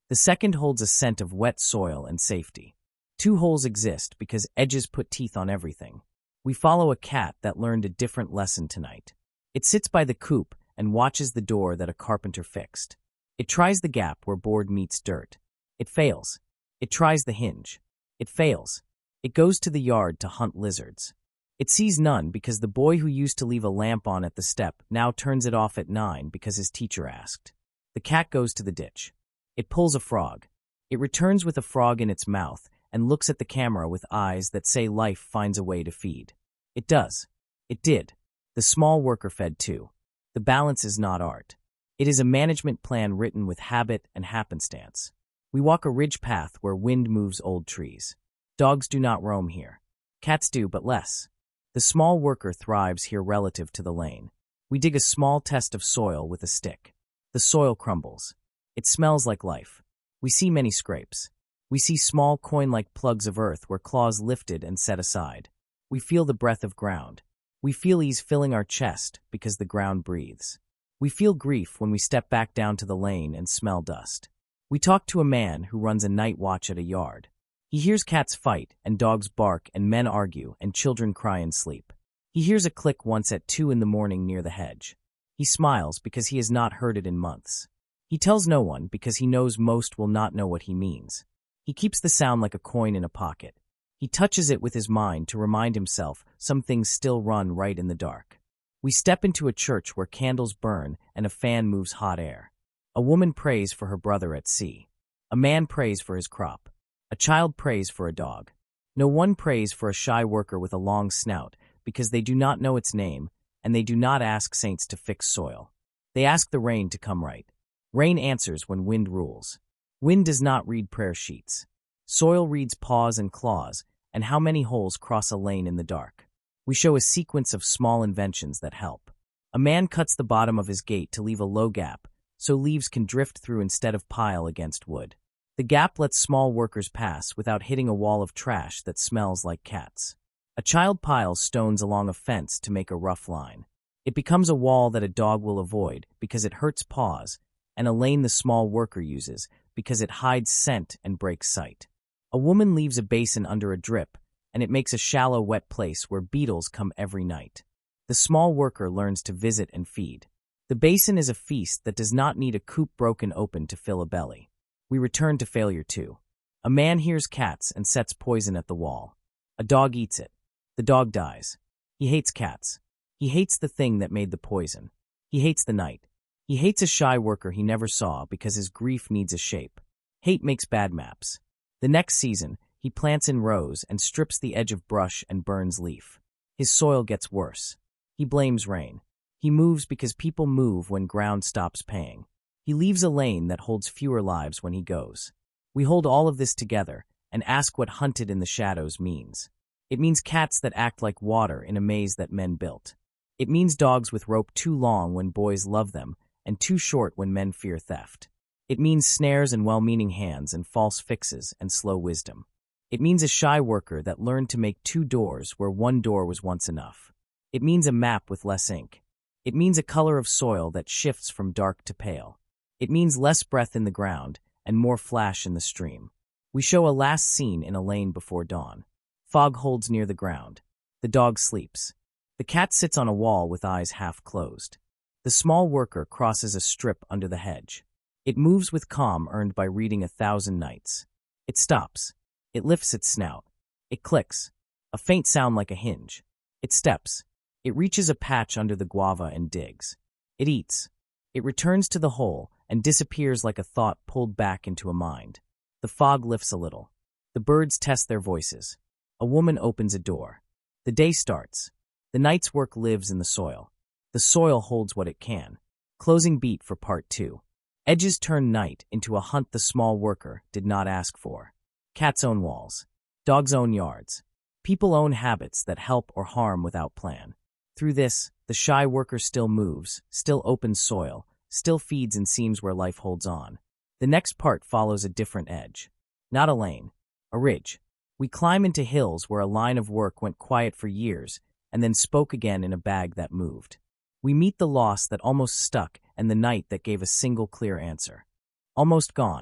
[SPEAKER 1] The second holds a scent of wet soil and safety. Two holes exist because edges put teeth on everything. We follow a cat that learned a different lesson tonight. It sits by the coop and watches the door that a carpenter fixed. It tries the gap where board meets dirt. It fails. It tries the hinge. It fails. It goes to the yard to hunt lizards. It sees none because the boy who used to leave a lamp on at the step now turns it off at 9 because his teacher asked. The cat goes to the ditch. It pulls a frog. It returns with a frog in its mouth and looks at the camera with eyes that say life finds a way to feed. It does. It did. The small worker fed too. The balance is not art. It is a management plan written with habit and happenstance. We walk a ridge path where wind moves old trees. Dogs do not roam here. Cats do, but less. The small worker thrives here relative to the lane. We dig a small test of soil with a stick. The soil crumbles. It smells like life. We see many scrapes. We see small coin-like plugs of earth where claws lifted and set aside. We feel the breath of ground. We feel ease filling our chest because the ground breathes. We feel grief when we step back down to the lane and smell dust. We talk to a man who runs a night watch at a yard. He hears cats fight and dogs bark and men argue and children cry in sleep. He hears a click once at 2 in the morning near the hedge. He smiles because he has not heard it in months. He tells no one because he knows most will not know what he means. He keeps the sound like a coin in a pocket. He touches it with his mind to remind himself some things still run right in the dark. We step into a church where candles burn and a fan moves hot air. A woman prays for her brother at sea. A man prays for his crop. A child prays for a dog. No one prays for a shy worker with a long snout because they do not know its name, and they do not ask saints to fix soil. They ask the rain to come right. Rain answers when wind rules. Wind does not read prayer sheets. Soil reads paws and claws, and how many holes cross a lane in the dark. We show a sequence of small inventions that help. A man cuts the bottom of his gate to leave a low gap, so leaves can drift through instead of pile against wood. The gap lets small workers pass without hitting a wall of trash that smells like cats. A child piles stones along a fence to make a rough line. It becomes a wall that a dog will avoid because it hurts paws, and a lane the small worker uses because it hides scent and breaks sight. A woman leaves a basin under a drip, and it makes a shallow, wet place where beetles come every night. The small worker learns to visit and feed. The basin is a feast that does not need a coop broken open to fill a belly. We return to failure 2. A man hears cats and sets poison at the wall. A dog eats it. The dog dies. He hates cats. He hates the thing that made the poison. He hates the night. He hates a shy worker he never saw because his grief needs a shape. Hate makes bad maps. The next season, he plants in rows and strips the edge of brush and burns leaf. His soil gets worse. He blames rain. He moves because people move when ground stops paying. He leaves a lane that holds fewer lives when he goes. We hold all of this together and ask what hunted in the shadows means. It means cats that act like water in a maze that men built. It means dogs with rope too long when boys love them and too short when men fear theft. It means snares and well-meaning hands and false fixes and slow wisdom. It means a shy worker that learned to make 2 doors where 1 door was once enough. It means a map with less ink. It means a color of soil that shifts from dark to pale. It means less breath in the ground and more flash in the stream. We show a last scene in a lane before dawn. Fog holds near the ground. The dog sleeps. The cat sits on a wall with eyes half closed. The small worker crosses a strip under the hedge. It moves with calm earned by reading 1,000 nights. It stops. It lifts its snout. It clicks. A faint sound like a hinge. It steps. It reaches a patch under the guava and digs. It eats. It returns to the hole and disappears like a thought pulled back into a mind. The fog lifts a little. The birds test their voices. A woman opens a door. The day starts. The night's work lives in the soil. The soil holds what it can. Closing beat for part 2. Edges turn night into a hunt the small worker did not ask for. Cats own walls. Dogs own yards. People own habits that help or harm without plan. Through this, the shy worker still moves, still opens soil, still feeds in seams where life holds on. The next part follows a different edge. Not a lane. A ridge. We climb into hills where a line of work went quiet for years and then spoke again in a bag that moved. We meet the loss that almost stuck and the night that gave a single clear answer. Almost gone.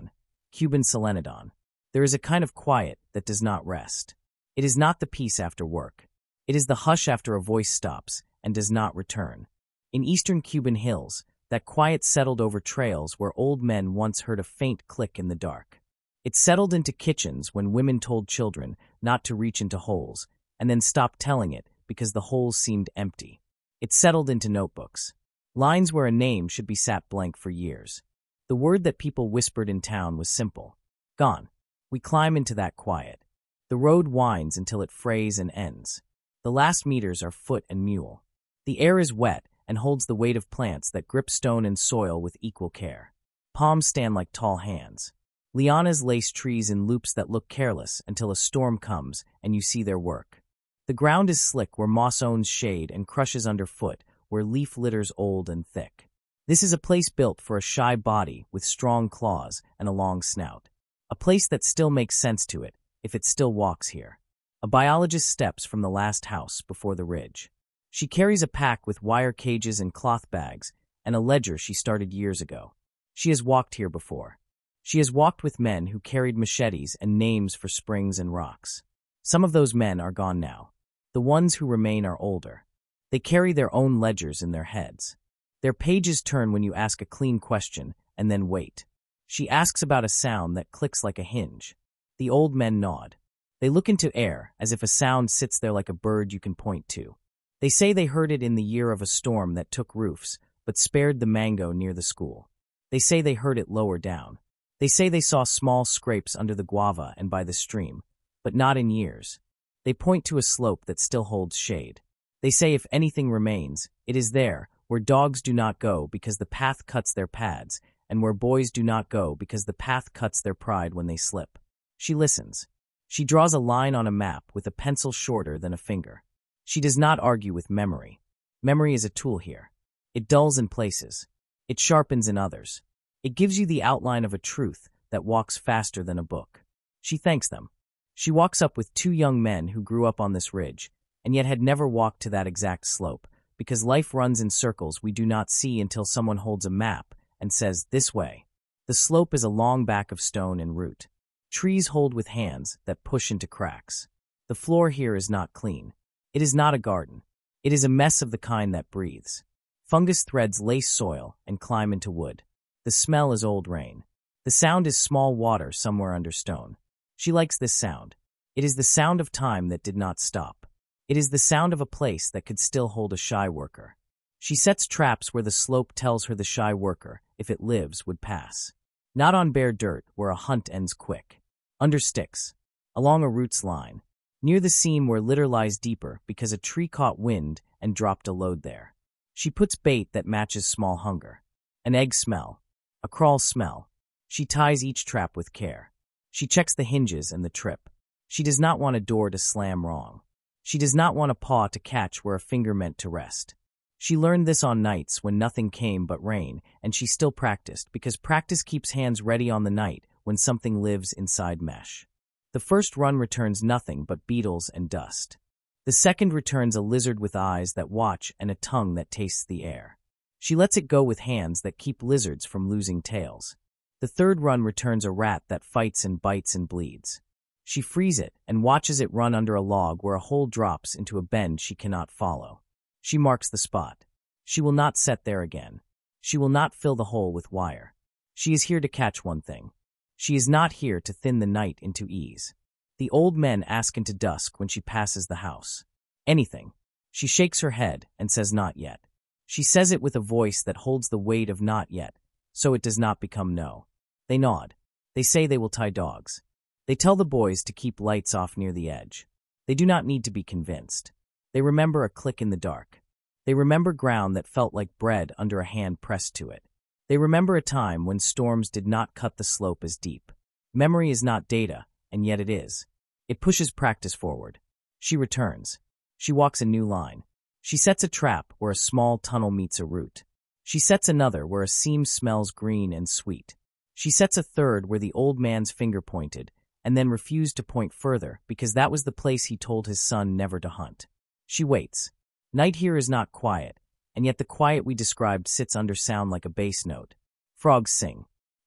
[SPEAKER 1] Cuban Selenodon. There is a kind of quiet that does not rest. It is not the peace after work. It is the hush after a voice stops and does not return. In eastern Cuban hills, that quiet settled over trails where old men once heard a faint click in the dark. It settled into kitchens when women told children not to reach into holes, and then stopped telling it because the holes seemed empty. It settled into notebooks. Lines where a name should be sat blank for years. The word that people whispered in town was simple. Gone. We climb into that quiet. The road winds until it frays and ends. The last meters are foot and mule. The air is wet and holds the weight of plants that grip stone and soil with equal care. Palms stand like tall hands. Lianas lace trees in loops that look careless until a storm comes and you see their work. The ground is slick where moss owns shade and crushes underfoot, where leaf litters old and thick. This is a place built for a shy body with strong claws and a long snout. A place that still makes sense to it, if it still walks here. A biologist steps from the last house before the ridge. She carries a pack with wire cages and cloth bags, and a ledger she started years ago. She has walked here before. She has walked with men who carried machetes and names for springs and rocks. Some of those men are gone now. The ones who remain are older. They carry their own ledgers in their heads. Their pages turn when you ask a clean question, and then wait. She asks about a sound that clicks like a hinge. The old men nod. They look into air, as if a sound sits there like a bird you can point to. They say they heard it in the year of a storm that took roofs, but spared the mango near the school. They say they heard it lower down. They say they saw small scrapes under the guava and by the stream, but not in years. They point to a slope that still holds shade. They say if anything remains, it is there, where dogs do not go because the path cuts their pads, and where boys do not go because the path cuts their pride when they slip. She listens. She draws a line on a map with a pencil shorter than a finger. She does not argue with memory. Memory is a tool here. It dulls in places. It sharpens in others. It gives you the outline of a truth that walks faster than a book. She thanks them. She walks up with two young men who grew up on this ridge, and yet had never walked to that exact slope, because life runs in circles we do not see until someone holds a map and says, "This way." The slope is a long back of stone and root. Trees hold with hands that push into cracks. The floor here is not clean. It is not a garden. It is a mess of the kind that breathes. Fungus threads lace soil and climb into wood. The smell is old rain. The sound is small water somewhere under stone. She likes this sound. It is the sound of time that did not stop. It is the sound of a place that could still hold a shy worker. She sets traps where the slope tells her the shy worker, if it lives, would pass. Not on bare dirt where a hunt ends quick. Under sticks. Along a roots line. Near the seam where litter lies deeper because a tree caught wind and dropped a load there. She puts bait that matches small hunger. An egg smell. A crawl smell. She ties each trap with care. She checks the hinges and the trip. She does not want a door to slam wrong. She does not want a paw to catch where a finger meant to rest. She learned this on nights when nothing came but rain, and she still practiced because practice keeps hands ready on the night when something lives inside mesh. The first run returns nothing but beetles and dust. The second returns a lizard with eyes that watch and a tongue that tastes the air. She lets it go with hands that keep lizards from losing tails. The third run returns a rat that fights and bites and bleeds. She frees it and watches it run under a log where a hole drops into a bend she cannot follow. She marks the spot. She will not set there again. She will not fill the hole with wire. She is here to catch one thing. She is not here to thin the night into ease. The old men ask into dusk when she passes the house. Anything. She shakes her head and says not yet. She says it with a voice that holds the weight of not yet, so it does not become no. They nod. They say they will tie dogs. They tell the boys to keep lights off near the edge. They do not need to be convinced. They remember a click in the dark. They remember ground that felt like bread under a hand pressed to it. They remember a time when storms did not cut the slope as deep. Memory is not data, and yet it is. It pushes practice forward. She returns. She walks a new line. She sets a trap where a small tunnel meets a root. She sets another where a seam smells green and sweet. She sets a third where the old man's finger pointed, and then refused to point further because that was the place he told his son never to hunt. She waits. Night here is not quiet, and yet the quiet we described sits under sound like a bass note. Frogs sing.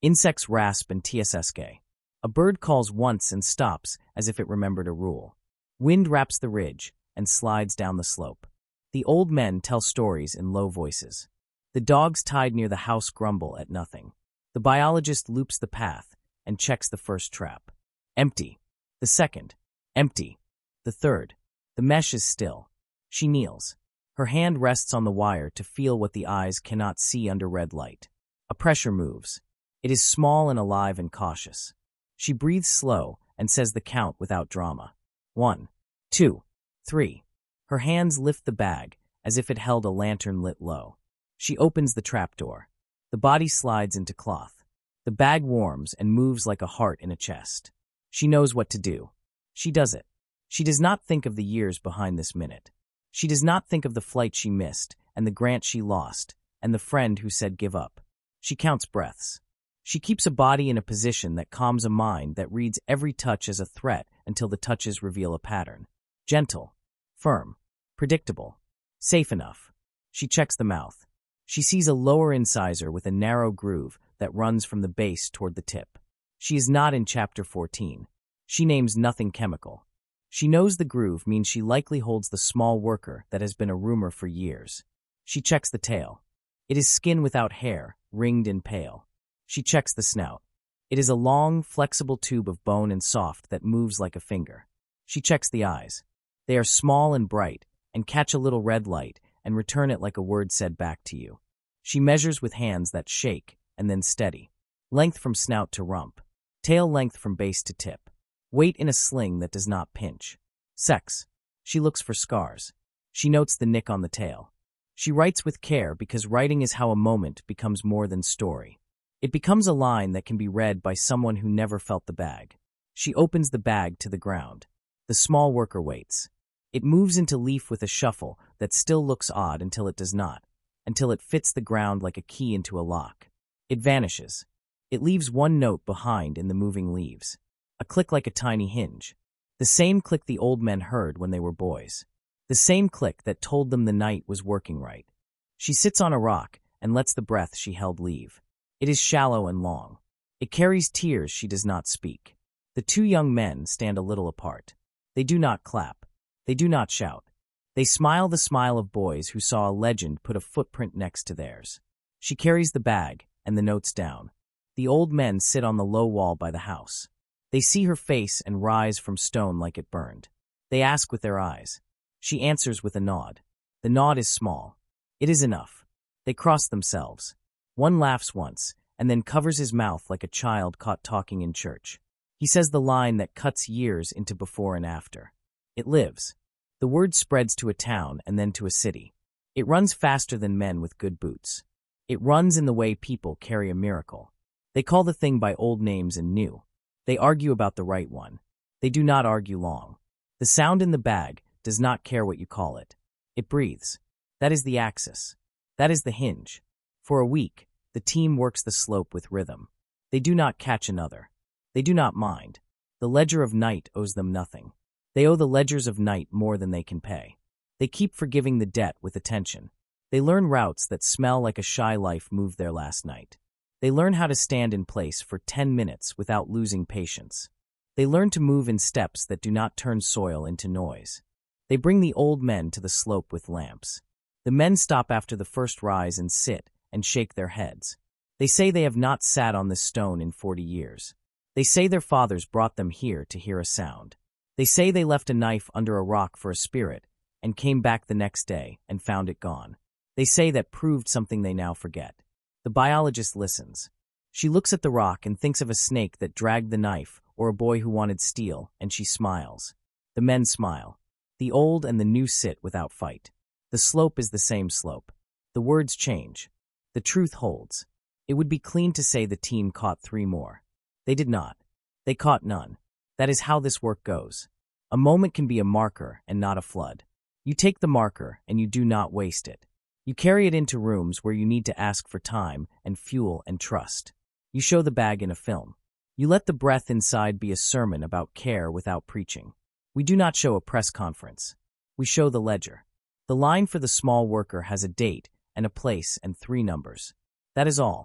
[SPEAKER 1] Insects rasp and tsk. A bird calls once and stops as if it remembered a rule. Wind wraps the ridge and slides down the slope. The old men tell stories in low voices. The dogs tied near the house grumble at nothing. The biologist loops the path and checks the first trap. Empty. The second. Empty. The third. The mesh is still. She kneels. Her hand rests on the wire to feel what the eyes cannot see under red light. A pressure moves. It is small and alive and cautious. She breathes slow and says the count without drama. 1, 2, 3. Her hands lift the bag as if it held a lantern lit low. She opens the trapdoor. The body slides into cloth. The bag warms and moves like a heart in a chest. She knows what to do. She does it. She does not think of the years behind this minute. She does not think of the flight she missed, and the grant she lost, and the friend who said give up. She counts breaths. She keeps a body in a position that calms a mind that reads every touch as a threat until the touches reveal a pattern. Gentle, firm, predictable, safe enough. She checks the mouth. She sees a lower incisor with a narrow groove that runs from the base toward the tip. She is not in Chapter 14. She names nothing chemical. She knows the groove means she likely holds the small worker that has been a rumor for years. She checks the tail. It is skin without hair, ringed and pale. She checks the snout. It is a long, flexible tube of bone and soft that moves like a finger. She checks the eyes. They are small and bright, and catch a little red light and return it like a word said back to you. She measures with hands that shake and then steady. Length from snout to rump. Tail length from base to tip. Weight in a sling that does not pinch. Sex. She looks for scars. She notes the nick on the tail. She writes with care because writing is how a moment becomes more than story. It becomes a line that can be read by someone who never felt the bag. She opens the bag to the ground. The small worker waits. It moves into leaf with a shuffle that still looks odd until it does not, until it fits the ground like a key into a lock. It vanishes. It leaves one note behind in the moving leaves. A click like a tiny hinge. The same click the old men heard when they were boys. The same click that told them the night was working right. She sits on a rock and lets the breath she held leave. It is shallow and long. It carries tears she does not speak. The two young men stand a little apart. They do not clap. They do not shout. They smile the smile of boys who saw a legend put a footprint next to theirs. She carries the bag and the notes down. The old men sit on the low wall by the house. They see her face and rise from stone like it burned. They ask with their eyes. She answers with a nod. The nod is small. It is enough. They cross themselves. One laughs once, and then covers his mouth like a child caught talking in church. He says the line that cuts years into before and after. It lives. The word spreads to a town and then to a city. It runs faster than men with good boots. It runs in the way people carry a miracle. They call the thing by old names and new. They argue about the right one. They do not argue long. The sound in the bag does not care what you call it. It breathes. That is the axis. That is the hinge. For a week, the team works the slope with rhythm. They do not catch another. They do not mind. The ledger of night owes them nothing. They owe the ledgers of night more than they can pay. They keep forgiving the debt with attention. They learn routes that smell like a shy life moved there last night. They learn how to stand in place for 10 minutes without losing patience. They learn to move in steps that do not turn soil into noise. They bring the old men to the slope with lamps. The men stop after the first rise and sit and shake their heads. They say they have not sat on this stone in 40 years. They say their fathers brought them here to hear a sound. They say they left a knife under a rock for a spirit and came back the next day and found it gone. They say that proved something they now forget. The biologist listens. She looks at the rock and thinks of a snake that dragged the knife or a boy who wanted steel, and she smiles. The men smile. The old and the new sit without fight. The slope is the same slope. The words change. The truth holds. It would be clean to say the team caught 3 more. They did not. They caught none. That is how this work goes. A moment can be a marker and not a flood. You take the marker and you do not waste it. You carry it into rooms where you need to ask for time and fuel and trust. You show the bag in a film. You let the breath inside be a sermon about care without preaching. We do not show a press conference. We show the ledger. The line for the small worker has a date and a place and 3 numbers. That is all.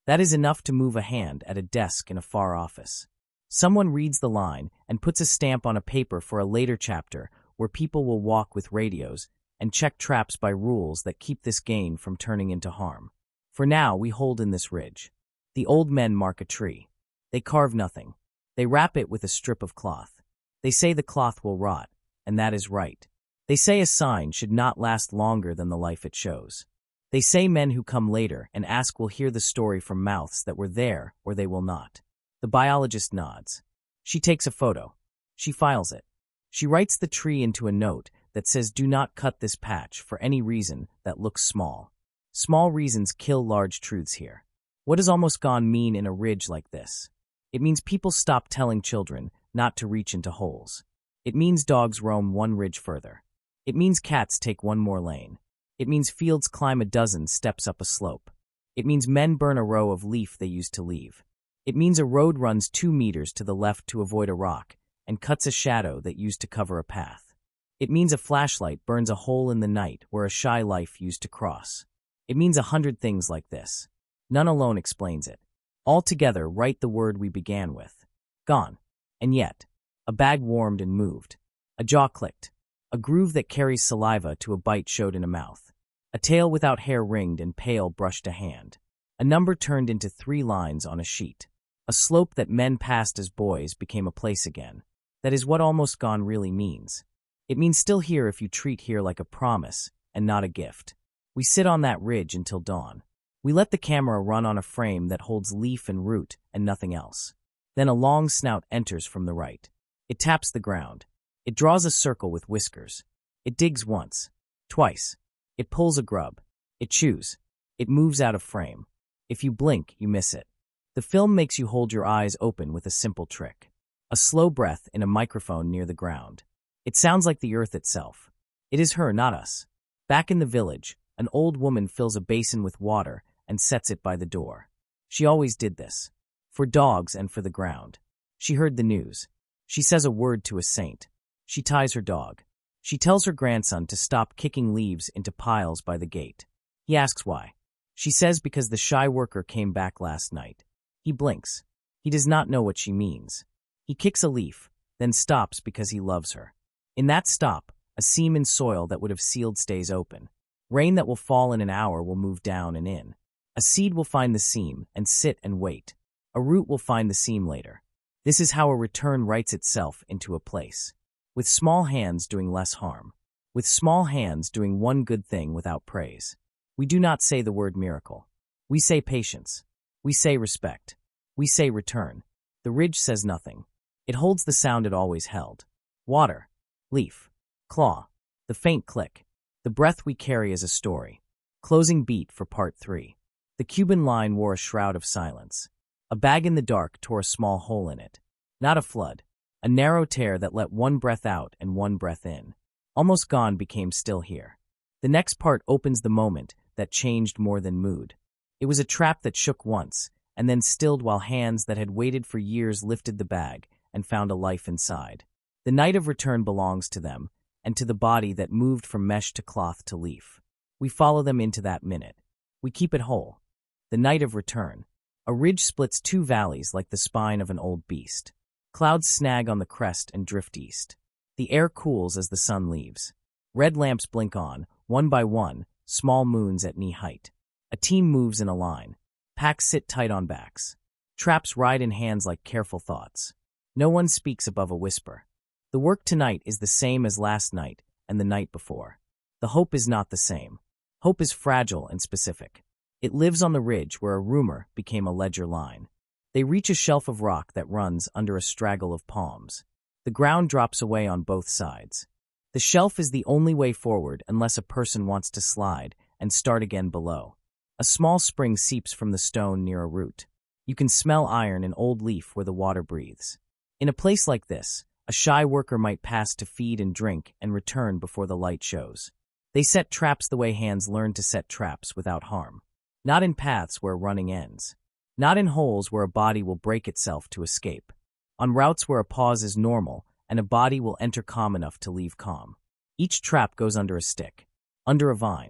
[SPEAKER 1] That is enough to move a hand at a desk in a far office. Someone reads the line and puts a stamp on a paper for a later chapter where people will walk with radios and check traps by rules that keep this gain from turning into harm. For now, we hold in this ridge. The old men mark a tree. They carve nothing. They wrap it with a strip of cloth. They say the cloth will rot, and that is right. They say a sign should not last longer than the life it shows. They say men who come later and ask will hear the story from mouths that were there or they will not. The biologist nods. She takes a photo. She files it. She writes the tree into a note that says do not cut this patch for any reason that looks small. Small reasons kill large truths here. What does almost gone mean in a ridge like this? It means people stop telling children not to reach into holes. It means dogs roam one ridge further. It means cats take one more lane. It means fields climb a dozen steps up a slope. It means men burn a row of leaf they used to leave. It means a road runs 2 meters to the left to avoid a rock and cuts a shadow that used to cover a path. It means a flashlight burns a hole in the night where a shy life used to cross. It means 100 things like this. None alone explains it. All together write the word we began with. Gone. And yet, a bag warmed and moved. A jaw clicked. A groove that carries saliva to a bite showed in a mouth. A tail without hair ringed and pale brushed a hand. A number turned into 3 lines on a sheet. A slope that men passed as boys became a place again. That is what almost gone really means. It means still here if you treat here like a promise and not a gift. We sit on that ridge until dawn. We let the camera run on a frame that holds leaf and root and nothing else. Then a long snout enters from the right. It taps the ground. It draws a circle with whiskers. It digs once, twice. It pulls a grub. It chews. It moves out of frame. If you blink, you miss it. The film makes you hold your eyes open with a simple trick. A slow breath in a microphone near the ground. It sounds like the earth itself. It is her, not us. Back in the village, an old woman fills a basin with water and sets it by the door. She always did this. For dogs and for the ground. She heard the news. She says a word to a saint. She ties her dog. She tells her grandson to stop kicking leaves into piles by the gate. He asks why. She says because the shy worker came back last night. He blinks. He does not know what she means. He kicks a leaf, then stops because he loves her. In that stop, a seam in soil that would have sealed stays open. Rain that will fall in an hour will move down and in. A seed will find the seam and sit and wait. A root will find the seam later. This is how a return writes itself into a place. With small hands doing less harm. With small hands doing one good thing without praise. We do not say the word miracle. We say patience. We say respect. We say return. The ridge says nothing. It holds the sound it always held. Water. Leaf. Claw. The faint click. The breath we carry as a story. Closing beat for part 3. The Cuban line wore a shroud of silence. A bag in the dark tore a small hole in it. Not a flood. A narrow tear that let one breath out and one breath in. Almost gone became still here. The next part opens the moment that changed more than mood. It was a trap that shook once, and then stilled while hands that had waited for years lifted the bag and found a life inside. The night of return belongs to them, and to the body that moved from mesh to cloth to leaf. We follow them into that minute. We keep it whole. The night of return. A ridge splits 2 valleys like the spine of an old beast. Clouds snag on the crest and drift east. The air cools as the sun leaves. Red lamps blink on, one by one, small moons at knee height. A team moves in a line. Packs sit tight on backs. Traps ride in hands like careful thoughts. No one speaks above a whisper. The work tonight is the same as last night and the night before. The hope is not the same. Hope is fragile and specific. It lives on the ridge where a rumor became a ledger line. They reach a shelf of rock that runs under a straggle of palms. The ground drops away on both sides. The shelf is the only way forward unless a person wants to slide and start again below. A small spring seeps from the stone near a root. You can smell iron in old leaf where the water breathes. In a place like this, a shy worker might pass to feed and drink and return before the light shows. They set traps the way hands learn to set traps without harm. Not in paths where running ends. Not in holes where a body will break itself to escape. On routes where a pause is normal and a body will enter calm enough to leave calm. Each trap goes under a stick, under a vine,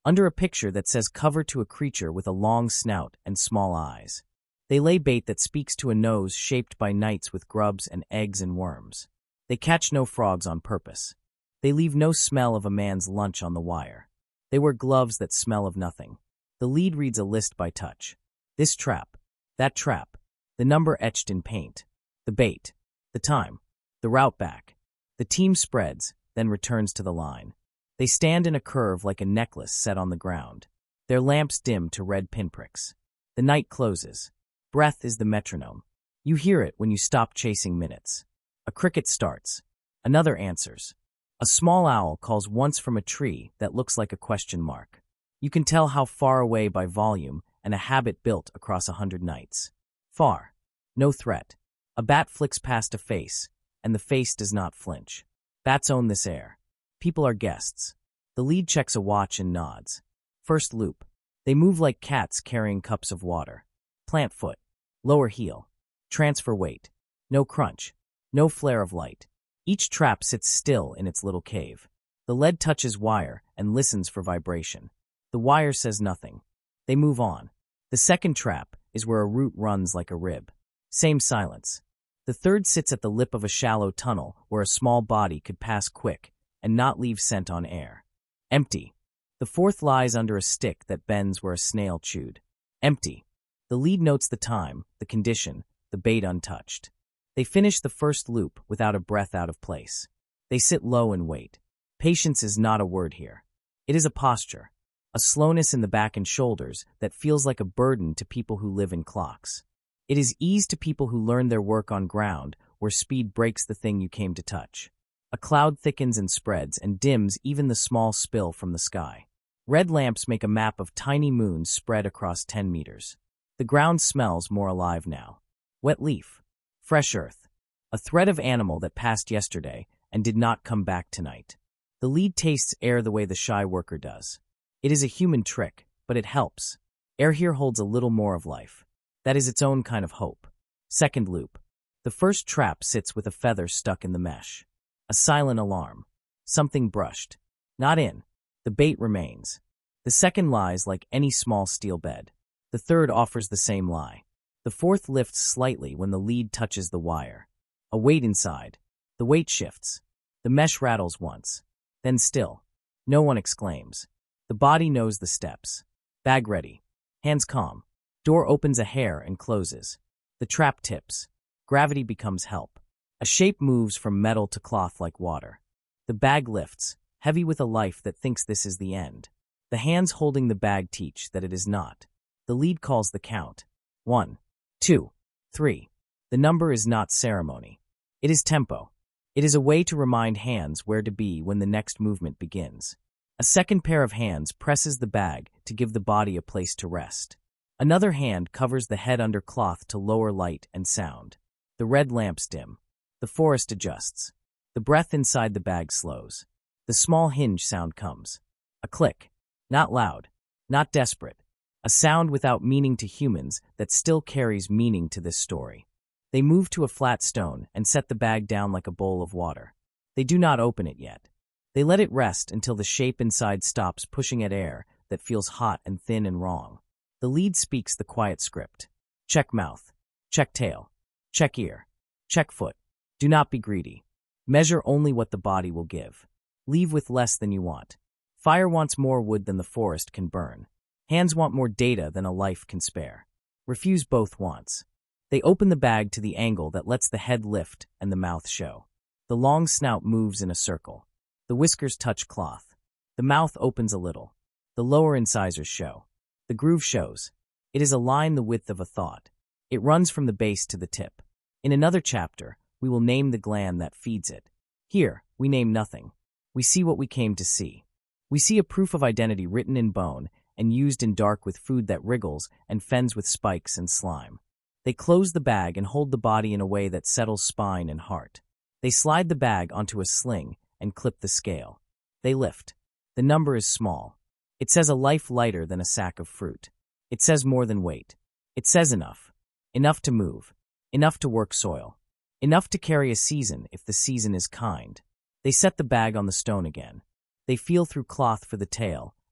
[SPEAKER 1] under a picture that says cover to a creature with a long snout and small eyes. They lay bait that speaks to a nose shaped by nights with grubs and eggs and worms. They catch no frogs on purpose. They leave no smell of a man's lunch on the wire. They wear gloves that smell of nothing. The lead reads a list by touch. This trap, that trap, the number etched in paint, the bait, the time, the route back. The team spreads, then returns to the line. They stand in a curve like a necklace set on the ground. Their lamps dim to red pinpricks. The night closes. Breath is the metronome. You hear it when you stop chasing minutes. A cricket starts. Another answers. A small owl calls once from a tree that looks like a question mark. You can tell how far away by volume and a habit built across 100 nights. Far. No threat. A bat flicks past a face, and the face does not flinch. Bats own this air. People are guests. The lead checks a watch and nods. First loop. They move like cats carrying cups of water. Plant foot. Lower heel. Transfer weight. No crunch. No flare of light. Each trap sits still in its little cave. The lead touches wire and listens for vibration. The wire says nothing. They move on. The second trap is where a root runs like a rib. Same silence. The third sits at the lip of a shallow tunnel where a small body could pass quick and not leave scent on air. Empty. The fourth lies under a stick that bends where a snail chewed. Empty. The lead notes the time, the condition, the bait untouched. They finish the first loop without a breath out of place. They sit low and wait. Patience is not a word here. It is a posture, a slowness in the back and shoulders that feels like a burden to people who live in clocks. It is ease to people who learn their work on ground where speed breaks the thing you came to touch. A cloud thickens and spreads and dims even the small spill from the sky. Red lamps make a map of tiny moons spread across 10 meters. The ground smells more alive now. Wet leaf. Fresh earth. A thread of animal that passed yesterday and did not come back tonight. The lead tastes air the way the shy worker does. It is a human trick, but it helps. Air here holds a little more of life. That is its own kind of hope. Second loop. The first trap sits with a feather stuck in the mesh. A silent alarm. Something brushed. Not in. The bait remains. The second lies like any small steel bed. The third offers the same lie. The fourth lifts slightly when the lead touches the wire. A weight inside. The weight shifts. The mesh rattles once. Then still. No one exclaims. The body knows the steps. Bag ready. Hands calm. Door opens a hair and closes. The trap tips. Gravity becomes help. A shape moves from metal to cloth like water. The bag lifts, heavy with a life that thinks this is the end. The hands holding the bag teach that it is not. The lead calls the count. 1, 2, 3. The number is not ceremony. It is tempo. It is a way to remind hands where to be when the next movement begins. A second pair of hands presses the bag to give the body a place to rest. Another hand covers the head under cloth to lower light and sound. The red lamps dim. The forest adjusts. The breath inside the bag slows. The small hinge sound comes. A click. Not loud. Not desperate. A sound without meaning to humans that still carries meaning to this story. They move to a flat stone and set the bag down like a bowl of water. They do not open it yet. They let it rest until the shape inside stops pushing at air that feels hot and thin and wrong. The lead speaks the quiet script. Check mouth. Check tail. Check ear. Check foot. Do not be greedy. Measure only what the body will give. Leave with less than you want. Fire wants more wood than the forest can burn. Hands want more data than a life can spare. Refuse both wants. They open the bag to the angle that lets the head lift and the mouth show. The long snout moves in a circle. The whiskers touch cloth. The mouth opens a little. The lower incisors show. The groove shows. It is a line the width of a thought. It runs from the base to the tip. In another chapter, we will name the gland that feeds it. Here, we name nothing. We see what we came to see. We see a proof of identity written in bone and used in dark with food that wriggles and fends with spikes and slime. They close the bag and hold the body in a way that settles spine and heart. They slide the bag onto a sling and clip the scale. They lift. The number is small. It says a life lighter than a sack of fruit. It says more than weight. It says enough. Enough to move. Enough to work soil. Enough to carry a season if the season is kind. They set the bag on the stone again. They feel through cloth for the tail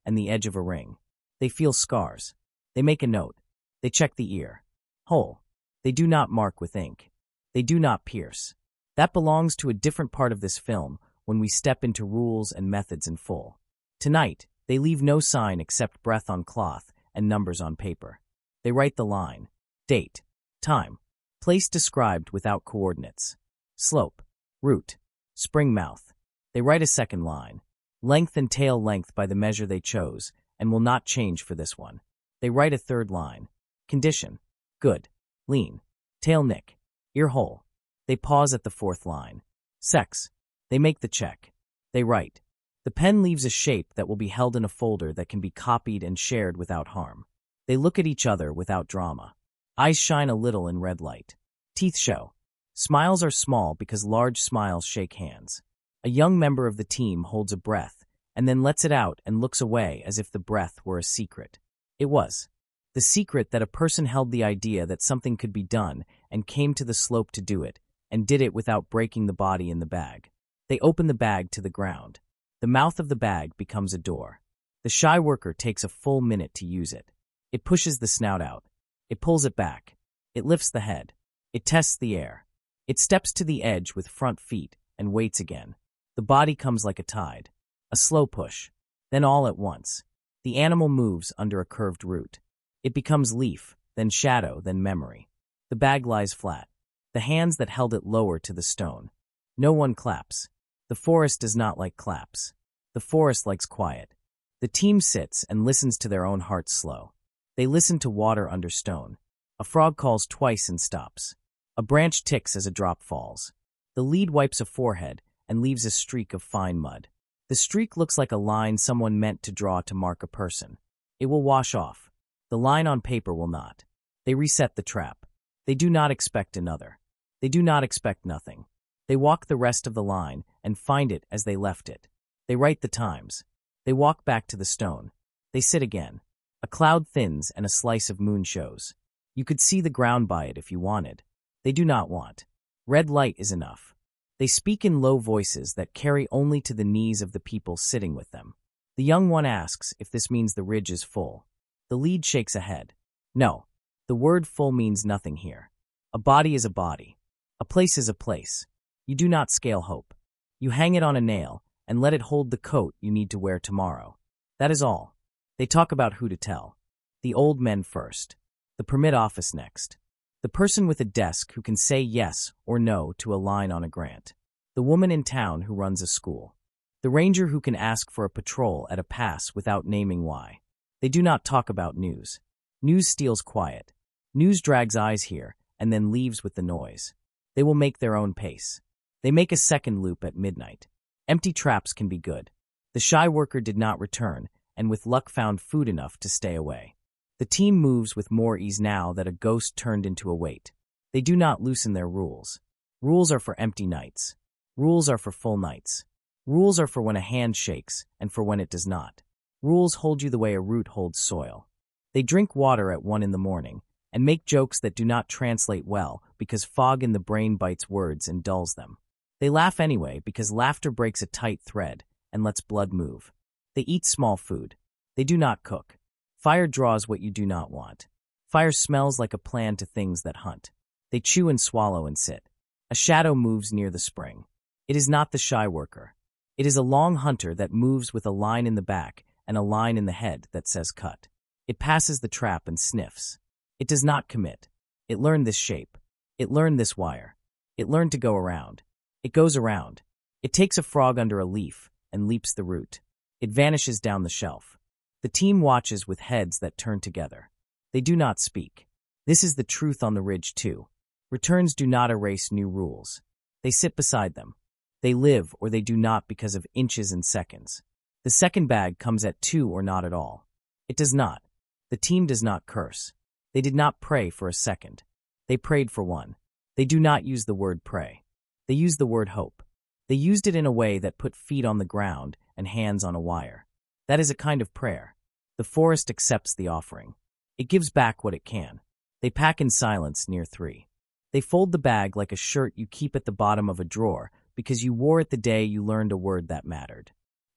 [SPEAKER 1] and the edge of a ring. They feel scars. They make a note. They check the ear. Hole. They do not mark with ink. They do not pierce. That belongs to a different part of this film when we step into rules and methods in full. Tonight, they leave no sign except breath on cloth and numbers on paper. They write the line. Date. Time. Place described without coordinates. Slope. Route. Spring mouth. They write a second line. Length and tail length by the measure they chose, and will not change for this one. They write a third line. Condition. Good. Lean. Tail nick. Ear hole. They pause at the fourth line. Sex. They make the check. They write. The pen leaves a shape that will be held in a folder that can be copied and shared without harm. They look at each other without drama. Eyes shine a little in red light. Teeth show. Smiles are small because large smiles shake hands. A young member of the team holds a breath and then lets it out and looks away as if the breath were a secret. It was. The secret that a person held the idea that something could be done and came to the slope to do it, and did it without breaking the body in the bag. They open the bag to the ground. The mouth of the bag becomes a door. The shy worker takes a full minute to use it. It pushes the snout out. It pulls it back. It lifts the head. It tests the air. It steps to the edge with front feet and waits again. The body comes like a tide. A slow push. Then all at once. The animal moves under a curved root. It becomes leaf, then shadow, then memory. The bag lies flat. The hands that held it lower to the stone. No one claps. The forest does not like claps. The forest likes quiet. The team sits and listens to their own hearts slow. They listen to water under stone. A frog calls twice and stops. A branch ticks as a drop falls. The lead wipes a forehead and leaves a streak of fine mud. The streak looks like a line someone meant to draw to mark a person. It will wash off. The line on paper will not. They reset the trap. They do not expect another. They do not expect nothing. They walk the rest of the line and find it as they left it. They write the times. They walk back to the stone. They sit again. A cloud thins and a slice of moon shows. You could see the ground by it if you wanted. They do not want. Red light is enough. They speak in low voices that carry only to the knees of the people sitting with them. The young one asks if this means the ridge is full. The lead shakes a head. No. The word full means nothing here. A body is a body. A place is a place. You do not scale hope. You hang it on a nail and let it hold the coat you need to wear tomorrow. That is all. They talk about who to tell. The old men first. The permit office next. The person with a desk who can say yes or no to a line on a grant. The woman in town who runs a school. The ranger who can ask for a patrol at a pass without naming why. They do not talk about news. News steals quiet. News drags eyes here and then leaves with the noise. They will make their own pace. They make a second loop at midnight. Empty traps can be good. The shy worker did not return, and with luck found food enough to stay away. The team moves with more ease now that a ghost turned into a weight. They do not loosen their rules. Rules are for empty nights. Rules are for full nights. Rules are for when a hand shakes and for when it does not. Rules hold you the way a root holds soil. They drink water at 1 in the morning and make jokes that do not translate well because fog in the brain bites words and dulls them. They laugh anyway because laughter breaks a tight thread and lets blood move. They eat small food. They do not cook. Fire draws what you do not want. Fire smells like a plan to things that hunt. They chew and swallow and sit. A shadow moves near the spring. It is not the shy worker. It is a long hunter that moves with a line in the back and a line in the head that says cut. It passes the trap and sniffs. It does not commit. It learned this shape. It learned this wire. It learned to go around. It goes around. It takes a frog under a leaf and leaps the root. It vanishes down the shelf. The team watches with heads that turn together. They do not speak. This is the truth on the ridge too. Returns do not erase new rules. They sit beside them. They live or they do not because of inches and seconds. The second bag comes at 2 or not at all. It does not. The team does not curse. They did not pray for a second. They prayed for 1. They do not use the word pray. They use the word hope. They used it in a way that put feet on the ground and hands on a wire. That is a kind of prayer. The forest accepts the offering. It gives back what it can. They pack in silence near 3. They fold the bag like a shirt you keep at the bottom of a drawer because you wore it the day you learned a word that mattered.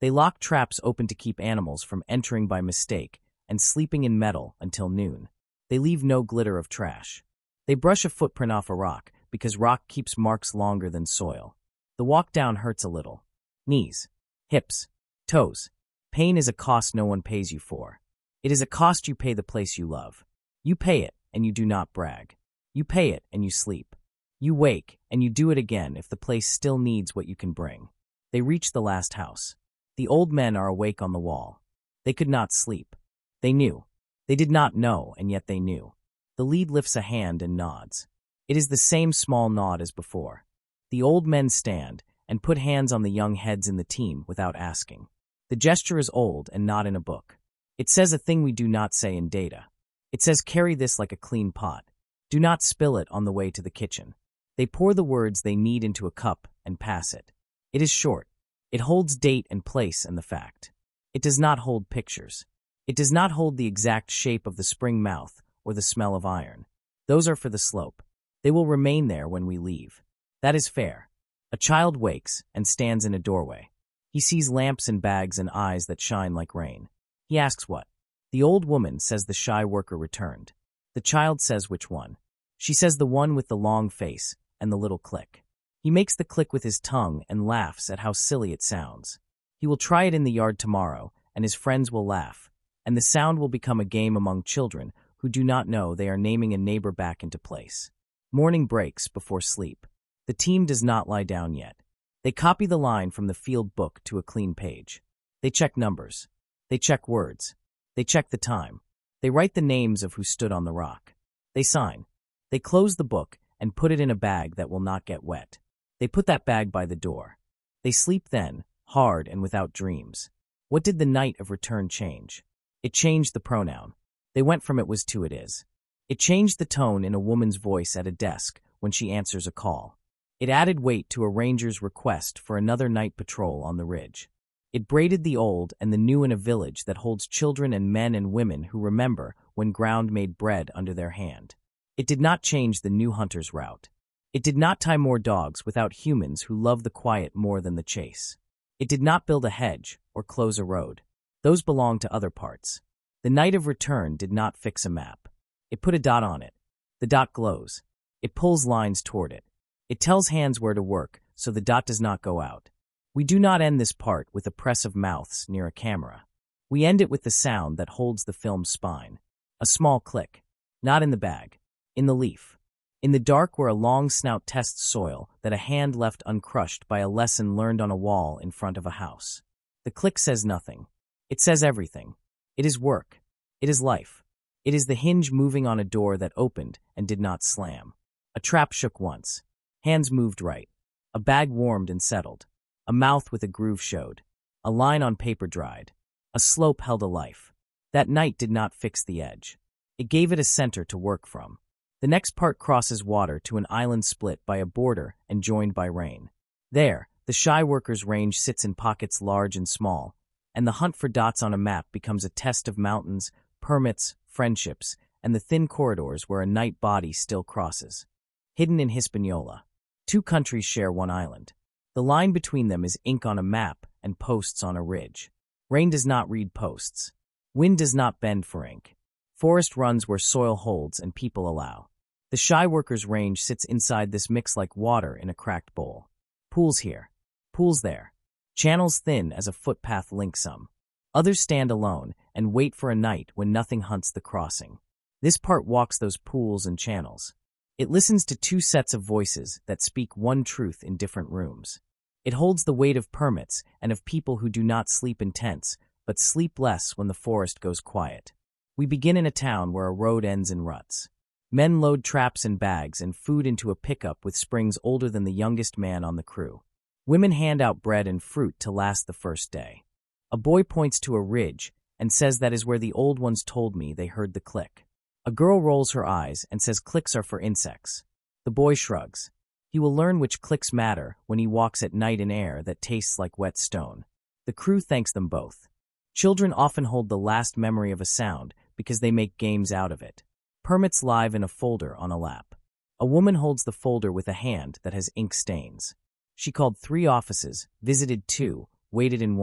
[SPEAKER 1] They lock traps open to keep animals from entering by mistake and sleeping in metal until noon. They leave no glitter of trash. They brush a footprint off a rock because rock keeps marks longer than soil. The walk down hurts a little. Knees, hips, toes. Pain is a cost no one pays you for. It is a cost you pay the place you love. You pay it and you do not brag. You pay it and you sleep. You wake and you do it again if the place still needs what you can bring. They reach the last house. The old men are awake on the wall. They could not sleep. They knew. They did not know, and yet they knew. The lead lifts a hand and nods. It is the same small nod as before. The old men stand and put hands on the young heads in the team without asking. The gesture is old and not in a book. It says a thing we do not say in data. It says carry this like a clean pot. Do not spill it on the way to the kitchen. They pour the words they need into a cup and pass it. It is short. It holds date and place and the fact. It does not hold pictures. It does not hold the exact shape of the spring mouth or the smell of iron. Those are for the slope. They will remain there when we leave. That is fair. A child wakes and stands in a doorway. He sees lamps and bags and eyes that shine like rain. He asks what? The old woman says the shy worker returned. The child says which one? She says the one with the long face and the little click. He makes the click with his tongue and laughs at how silly it sounds. He will try it in the yard tomorrow, and his friends will laugh, and the sound will become a game among children who do not know they are naming a neighbor back into place. Morning breaks before sleep. The team does not lie down yet. They copy the line from the field book to a clean page. They check numbers. They check words. They check the time. They write the names of who stood on the rock. They sign. They close the book and put it in a bag that will not get wet. They put that bag by the door. They sleep then, hard and without dreams. What did the night of return change? It changed the pronoun. They went from it was to it is. It changed the tone in a woman's voice at a desk when she answers a call. It added weight to a ranger's request for another night patrol on the ridge. It braided the old and the new in a village that holds children and men and women who remember when ground made bread under their hand. It did not change the new hunter's route. It did not tie more dogs without humans who love the quiet more than the chase. It did not build a hedge or close a road. Those belonged to other parts. The night of return did not fix a map. It put a dot on it. The dot glows. It pulls lines toward it. It tells hands where to work so the dot does not go out. We do not end this part with a press of mouths near a camera. We end it with the sound that holds the film's spine. A small click. Not in the bag. In the leaf. In the dark where a long snout tests soil that a hand left uncrushed by a lesson learned on a wall in front of a house. The click says nothing. It says everything. It is work. It is life. It is the hinge moving on a door that opened and did not slam. A trap shook once. Hands moved right. A bag warmed and settled. A mouth with a groove showed. A line on paper dried. A slope held a life. That night did not fix the edge. It gave it a center to work from. The next part crosses water to an island split by a border and joined by rain. There, the shy worker's range sits in pockets large and small, and the hunt for dots on a map becomes a test of mountains, permits, friendships, and the thin corridors where a night body still crosses. Hidden in Hispaniola. Two countries share one island. The line between them is ink on a map and posts on a ridge. Rain does not read posts. Wind does not bend for ink. Forest runs where soil holds and people allow. The shy worker's range sits inside this mix like water in a cracked bowl. Pools here. Pools there. Channels thin as a footpath link some. Others stand alone and wait for a night when nothing hunts the crossing. This part walks those pools and channels. It listens to two sets of voices that speak one truth in different rooms. It holds the weight of permits and of people who do not sleep in tents, but sleep less when the forest goes quiet. We begin in a town where a road ends in ruts. Men load traps and bags and food into a pickup with springs older than the youngest man on the crew. Women hand out bread and fruit to last the first day. A boy points to a ridge and says that is where the old ones told me they heard the click. A girl rolls her eyes and says clicks are for insects. The boy shrugs. He will learn which clicks matter when he walks at night in air that tastes like wet stone. The crew thanks them both. Children often hold the last memory of a sound because they make games out of it. Permits live in a folder on a lap. A woman holds the folder with a hand that has ink stains. She called 3 offices, visited 2, waited in 1,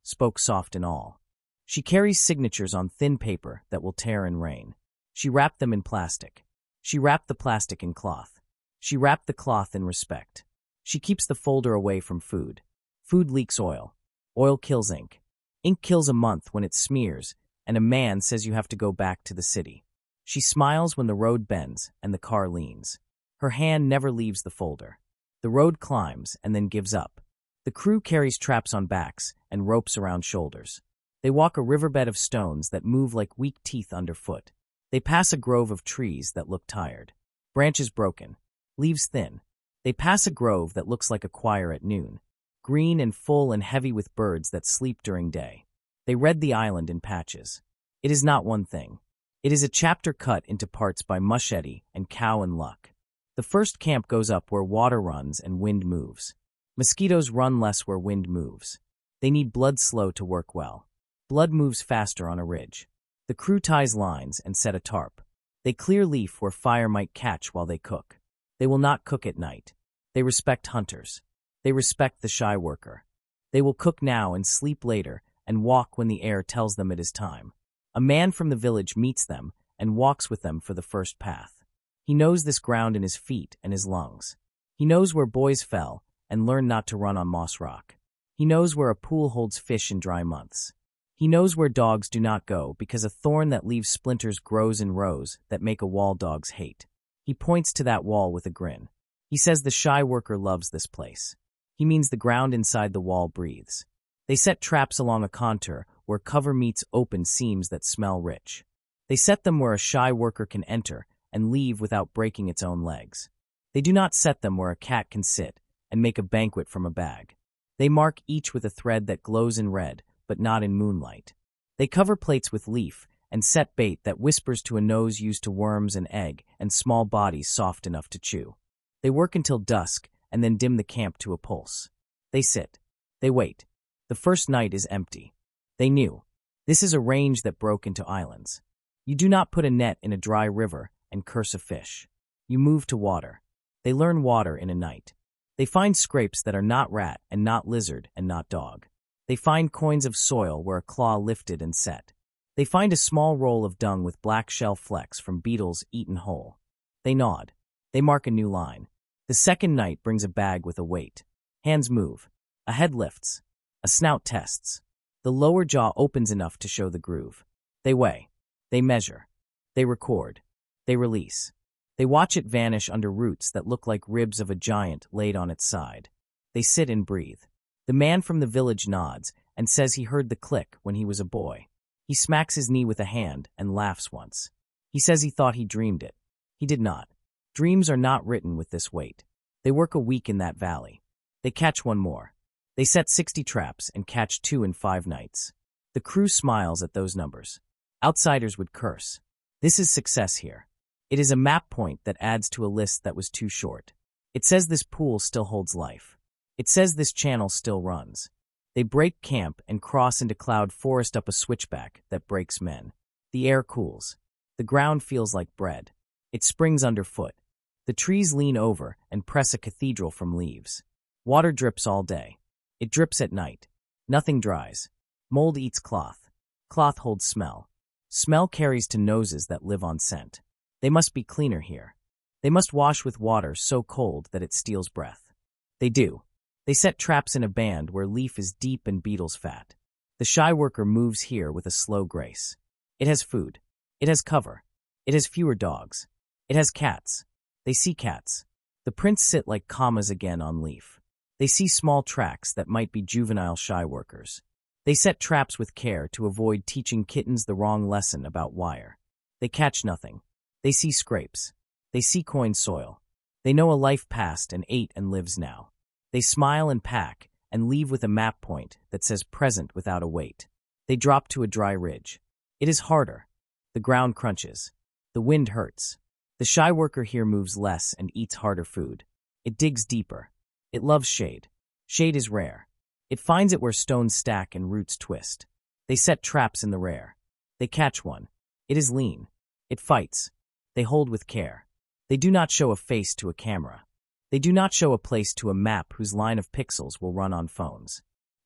[SPEAKER 1] spoke soft and all. She carries signatures on thin paper that will tear in rain. She wrapped them in plastic. She wrapped the plastic in cloth. She wrapped the cloth in respect. She keeps the folder away from food. Food leaks oil. Oil kills ink. Ink kills a month when it smears, and a man says you have to go back to the city. She smiles when the road bends and the car leans. Her hand never leaves the folder. The road climbs and then gives up. The crew carries traps on backs and ropes around shoulders. They walk a riverbed of stones that move like weak teeth underfoot. They pass a grove of trees that look tired. Branches broken. Leaves thin. They pass a grove that looks like a choir at noon. Green and full and heavy with birds that sleep during day. They read the island in patches. It is not one thing. It is a chapter cut into parts by Muschietti and Cow and Luck. The first camp goes up where water runs and wind moves. Mosquitoes run less where wind moves. They need blood slow to work well. Blood moves faster on a ridge. The crew ties lines and set a tarp. They clear leaf where fire might catch while they cook. They will not cook at night. They respect hunters. They respect the shy worker. They will cook now and sleep later and walk when the air tells them it is time. A man from the village meets them and walks with them for the first path. He knows this ground in his feet and his lungs. He knows where boys fell and learned not to run on moss rock. He knows where a pool holds fish in dry months. He knows where dogs do not go because a thorn that leaves splinters grows in rows that make a wall dogs hate. He points to that wall with a grin. He says the shy worker loves this place. He means the ground inside the wall breathes. They set traps along a contour where cover meets open seams that smell rich. They set them where a shy worker can enter and leave without breaking its own legs. They do not set them where a cat can sit and make a banquet from a bag. They mark each with a thread that glows in red, but not in moonlight. They cover plates with leaf and set bait that whispers to a nose used to worms and egg and small bodies soft enough to chew. They work until dusk and then dim the camp to a pulse. They sit. They wait. The first night is empty. They knew. This is a range that broke into islands. You do not put a net in a dry river and curse a fish. You move to water. They learn water in a night. They find scrapes that are not rat and not lizard and not dog. They find coins of soil where a claw lifted and set. They find a small roll of dung with black shell flecks from beetles eaten whole. They nod. They mark a new line. The second night brings a bag with a weight. Hands move. A head lifts. A snout tests. The lower jaw opens enough to show the groove. They weigh. They measure. They record. They release. They watch it vanish under roots that look like ribs of a giant laid on its side. They sit and breathe. The man from the village nods and says he heard the click when he was a boy. He smacks his knee with a hand and laughs once. He says he thought he dreamed it. He did not. Dreams are not written with this weight. They work a week in that valley. They catch one more. They set 60 traps and catch 2 in 5 nights. The crew smiles at those numbers. Outsiders would curse. This is success here. It is a map point that adds to a list that was too short. It says this pool still holds life. It says this channel still runs. They break camp and cross into cloud forest up a switchback that breaks men. The air cools. The ground feels like bread. It springs underfoot. The trees lean over and press a cathedral from leaves. Water drips all day. It drips at night. Nothing dries. Mold eats cloth. Cloth holds smell. Smell carries to noses that live on scent. They must be cleaner here. They must wash with water so cold that it steals breath. They do. They set traps in a band where leaf is deep and beetles fat. The shy worker moves here with a slow grace. It has food. It has cover. It has fewer dogs. It has cats. They see cats. The prints sit like commas again on leaf. They see small tracks that might be juvenile shy workers. They set traps with care to avoid teaching kittens the wrong lesson about wire. They catch nothing. They see scrapes. They see coin soil. They know a life passed and ate and lives now. They smile and pack and leave with a map point that says present without a weight. They drop to a dry ridge. It is harder. The ground crunches. The wind hurts. The shy worker here moves less and eats harder food. It digs deeper. It loves shade. Shade is rare. It finds it where stones stack and roots twist. They set traps in the rare. They catch one. It is lean. It fights. They hold with care. They do not show a face to a camera. They do not show a place to a map whose line of pixels will run on phones.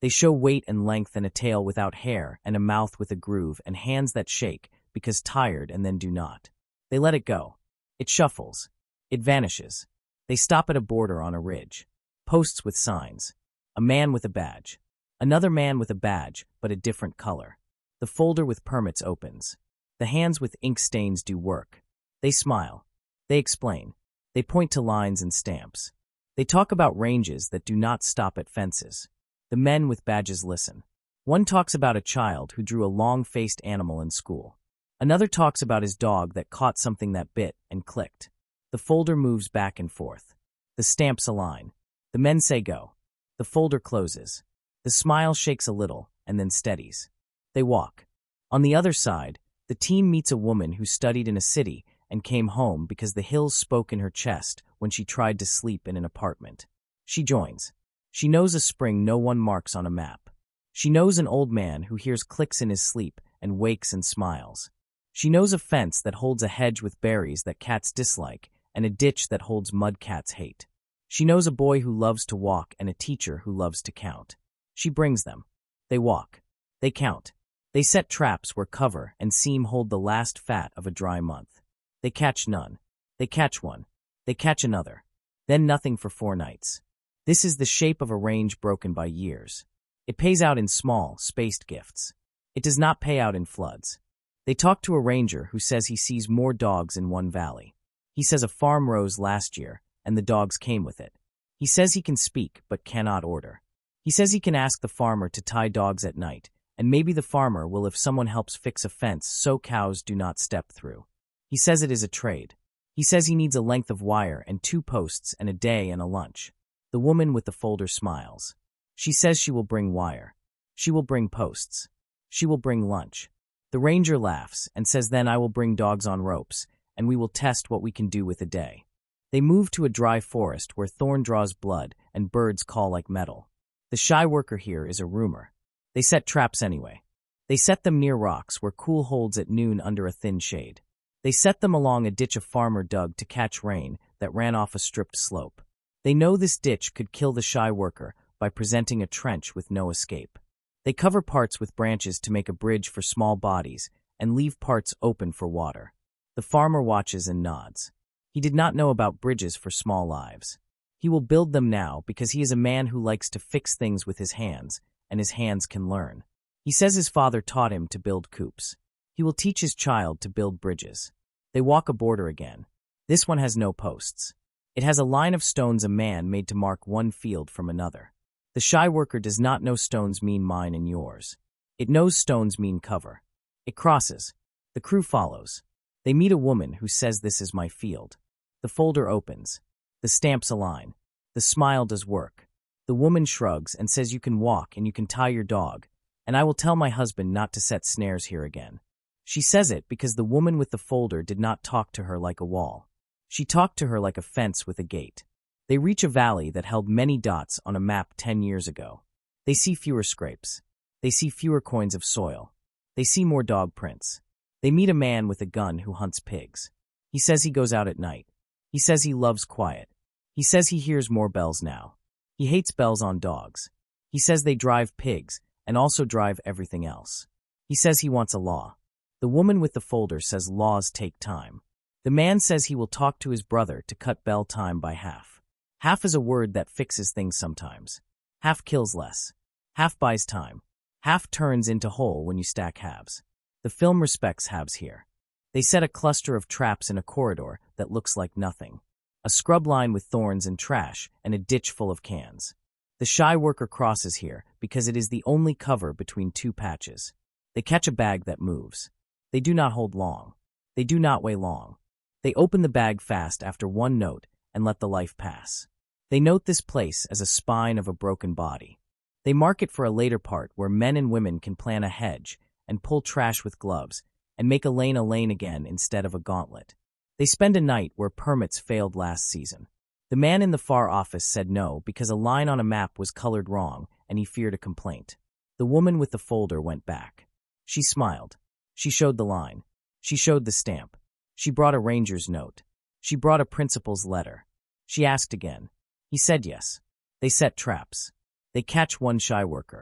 [SPEAKER 1] They show weight and length and a tail without hair and a mouth with a groove and hands that shake because tired and then do not. They let it go. It shuffles. It vanishes. They stop at a border on a ridge. Posts with signs. A man with a badge. Another man with a badge, but a different color. The folder with permits opens. The hands with ink stains do work. They smile. They explain. They point to lines and stamps. They talk about ranges that do not stop at fences. The men with badges listen. One talks about a child who drew a long-faced animal in school. Another talks about his dog that caught something that bit and clicked. The folder moves back and forth. The stamps align. The men say go. The folder closes. The smile shakes a little and then steadies. They walk. On the other side, the team meets a woman who studied in a city and came home because the hills spoke in her chest when she tried to sleep in an apartment. She joins. She knows a spring no one marks on a map. She knows an old man who hears clicks in his sleep and wakes and smiles. She knows a fence that holds a hedge with berries that cats dislike and a ditch that holds mud cats hate. She knows a boy who loves to walk and a teacher who loves to count. She brings them. They walk. They count. They set traps where cover and seam hold the last fat of a dry month. They catch none. They catch one. They catch another. Then nothing for 4 nights. This is the shape of a range broken by years. It pays out in small, spaced gifts. It does not pay out in floods. They talk to a ranger who says he sees more dogs in one valley. He says a farm rose last year, and the dogs came with it. He says he can speak, but cannot order. He says he can ask the farmer to tie dogs at night, and maybe the farmer will if someone helps fix a fence so cows do not step through. He says it is a trade. He says he needs a length of wire and 2 posts and a day and a lunch. The woman with the folder smiles. She says she will bring wire. She will bring posts. She will bring lunch. The ranger laughs and says then I will bring dogs on ropes, and we will test what we can do with a day. They move to a dry forest where thorn draws blood and birds call like metal. The shy worker here is a rumor. They set traps anyway. They set them near rocks where cool holds at noon under a thin shade. They set them along a ditch a farmer dug to catch rain that ran off a stripped slope. They know this ditch could kill the shy worker by presenting a trench with no escape. They cover parts with branches to make a bridge for small bodies and leave parts open for water. The farmer watches and nods. He did not know about bridges for small lives. He will build them now because he is a man who likes to fix things with his hands, and his hands can learn. He says his father taught him to build coops. He will teach his child to build bridges. They walk a border again. This one has no posts. It has a line of stones a man made to mark one field from another. The shy worker does not know stones mean mine and yours. It knows stones mean cover. It crosses. The crew follows. They meet a woman who says this is my field. The folder opens. The stamps align. The smile does work. The woman shrugs and says you can walk and you can tie your dog, and I will tell my husband not to set snares here again. She says it because the woman with the folder did not talk to her like a wall. She talked to her like a fence with a gate. They reach a valley that held many dots on a map 10 years ago. They see fewer scrapes. They see fewer coins of soil. They see more dog prints. They meet a man with a gun who hunts pigs. He says he goes out at night. He says he loves quiet. He says he hears more bells now. He hates bells on dogs. He says they drive pigs and also drive everything else. He says he wants a law. The woman with the folder says laws take time. The man says he will talk to his brother to cut bell time by half. Half is a word that fixes things sometimes. Half kills less. Half buys time. Half turns into whole when you stack halves. The film respects halves here. They set a cluster of traps in a corridor that looks like nothing. A scrub line with thorns and trash and a ditch full of cans. The shy worker crosses here because it is the only cover between 2 patches. They catch a bag that moves. They do not hold long. They do not weigh long. They open the bag fast after 1 note and let the life pass. They note this place as a spine of a broken body. They mark it for a later part where men and women can plan a hedge and pull trash with gloves and make a lane again instead of a gauntlet. They spend a night where permits failed last season. The man in the far office said no because a line on a map was colored wrong and he feared a complaint. The woman with the folder went back. She smiled. She showed the line. She showed the stamp. She brought a ranger's note. She brought a principal's letter. She asked again. He said yes. They set traps. They catch one shy worker.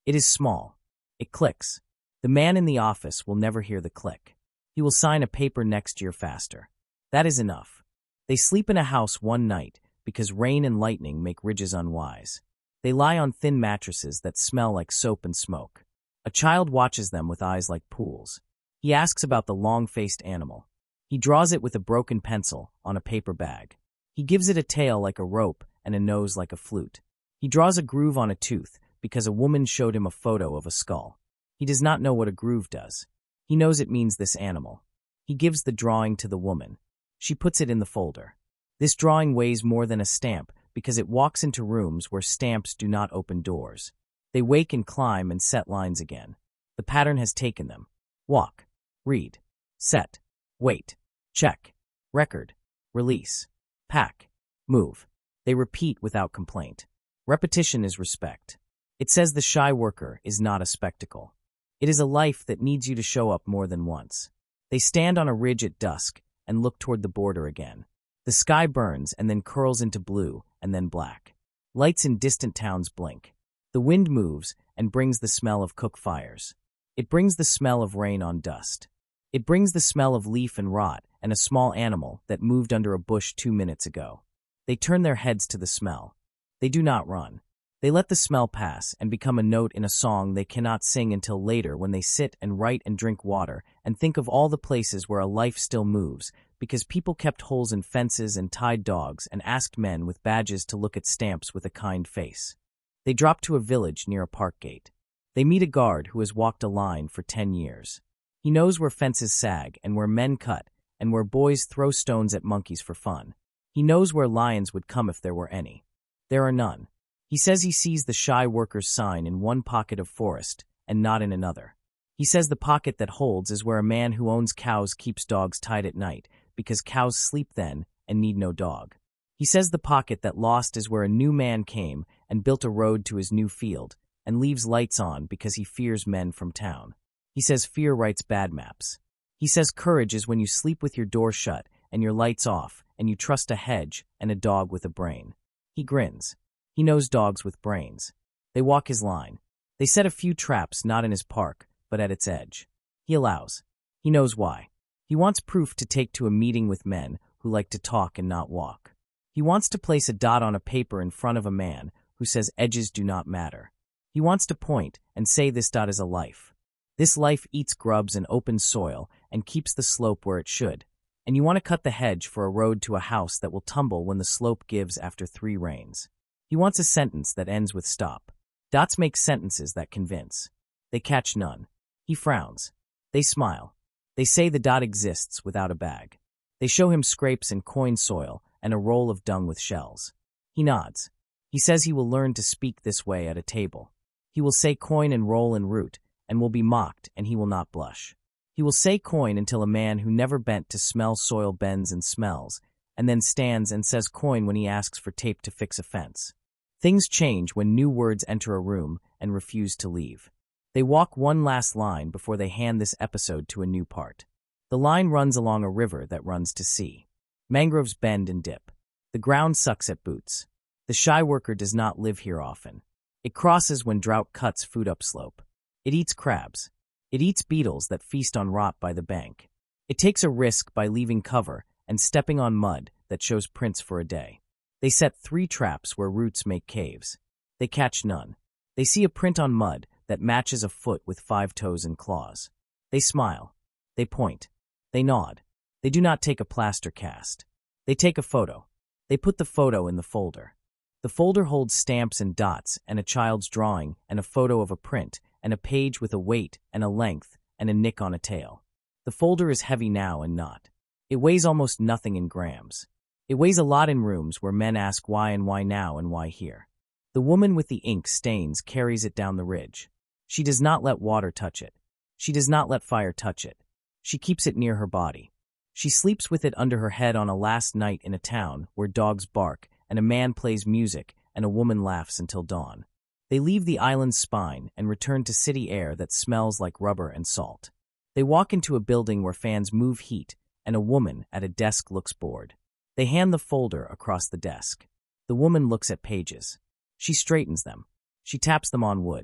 [SPEAKER 1] It is small. It clicks. The man in the office will never hear the click. He will sign a paper next year faster. That is enough. They sleep in a house one night because rain and lightning make ridges unwise. They lie on thin mattresses that smell like soap and smoke. A child watches them with eyes like pools. He asks about the long-faced animal. He draws it with a broken pencil on a paper bag. He gives it a tail like a rope and a nose like a flute. He draws a groove on a tooth because a woman showed him a photo of a skull. He does not know what a groove does. He knows it means this animal. He gives the drawing to the woman. She puts it in the folder. This drawing weighs more than a stamp because it walks into rooms where stamps do not open doors. They wake and climb and set lines again. The pattern has taken them. Walk. Read. Set. Wait. Check. Record. Release. Pack. Move. They repeat without complaint. Repetition is respect. It says the shy worker is not a spectacle. It is a life that needs you to show up more than once. They stand on a ridge at dusk and look toward the border again. The sky burns and then curls into blue and then black. Lights in distant towns blink. The wind moves and brings the smell of cook fires. It brings the smell of rain on dust. It brings the smell of leaf and rot and a small animal that moved under a bush 2 minutes ago. They turn their heads to the smell. They do not run. They let the smell pass and become a note in a song they cannot sing until later when they sit and write and drink water and think of all the places where a life still moves because people kept holes in fences and tied dogs and asked men with badges to look at stamps with a kind face. They drop to a village near a park gate. They meet a guard who has walked a line for 10 years. He knows where fences sag and where men cut and where boys throw stones at monkeys for fun. He knows where lions would come if there were any. There are none. He says he sees the shy worker's sign in one pocket of forest and not in another. He says the pocket that holds is where a man who owns cows keeps dogs tied at night because cows sleep then and need no dog. He says the pocket that lost is where a new man came and built a road to his new field and leaves lights on because he fears men from town. He says fear writes bad maps. He says courage is when you sleep with your door shut and your lights off and you trust a hedge and a dog with a brain. He grins. He knows dogs with brains. They walk his line. They set a few traps not in his park, but at its edge. He allows. He knows why. He wants proof to take to a meeting with men who like to talk and not walk. He wants to place a dot on a paper in front of a man who says edges do not matter. He wants to point and say this dot is a life. This life eats grubs and open soil and keeps the slope where it should. And you want to cut the hedge for a road to a house that will tumble when the slope gives after 3 rains. He wants a sentence that ends with stop. Dots make sentences that convince. They catch none. He frowns. They smile. They say the dot exists without a bag. They show him scrapes and coin soil and a roll of dung with shells. He nods. He says he will learn to speak this way at a table. He will say coin and roll and root and will be mocked and he will not blush. He will say coin until a man who never bent to smell soil bends and smells and then stands and says coin when he asks for tape to fix a fence. Things change when new words enter a room and refuse to leave. They walk one last line before they hand this episode to a new part. The line runs along a river that runs to sea. Mangroves bend and dip. The ground sucks at boots. The shy worker does not live here often. It crosses when drought cuts food upslope. It eats crabs. It eats beetles that feast on rot by the bank. It takes a risk by leaving cover and stepping on mud that shows prints for a day. They set 3 traps where roots make caves. They catch none. They see a print on mud that matches a foot with 5 toes and claws. They smile. They point. They nod. They do not take a plaster cast. They take a photo. They put the photo in the folder. The folder holds stamps and dots and a child's drawing and a photo of a print and a page with a weight and a length and a nick on a tail. The folder is heavy now and not. It weighs almost nothing in grams. It weighs a lot in rooms where men ask why and why now and why here. The woman with the ink stains carries it down the ridge. She does not let water touch it. She does not let fire touch it. She keeps it near her body. She sleeps with it under her head on a last night in a town where dogs bark and a man plays music and a woman laughs until dawn. They leave the island's spine and return to city air that smells like rubber and salt. They walk into a building where fans move heat and a woman at a desk looks bored. They hand the folder across the desk. The woman looks at pages. She straightens them. She taps them on wood.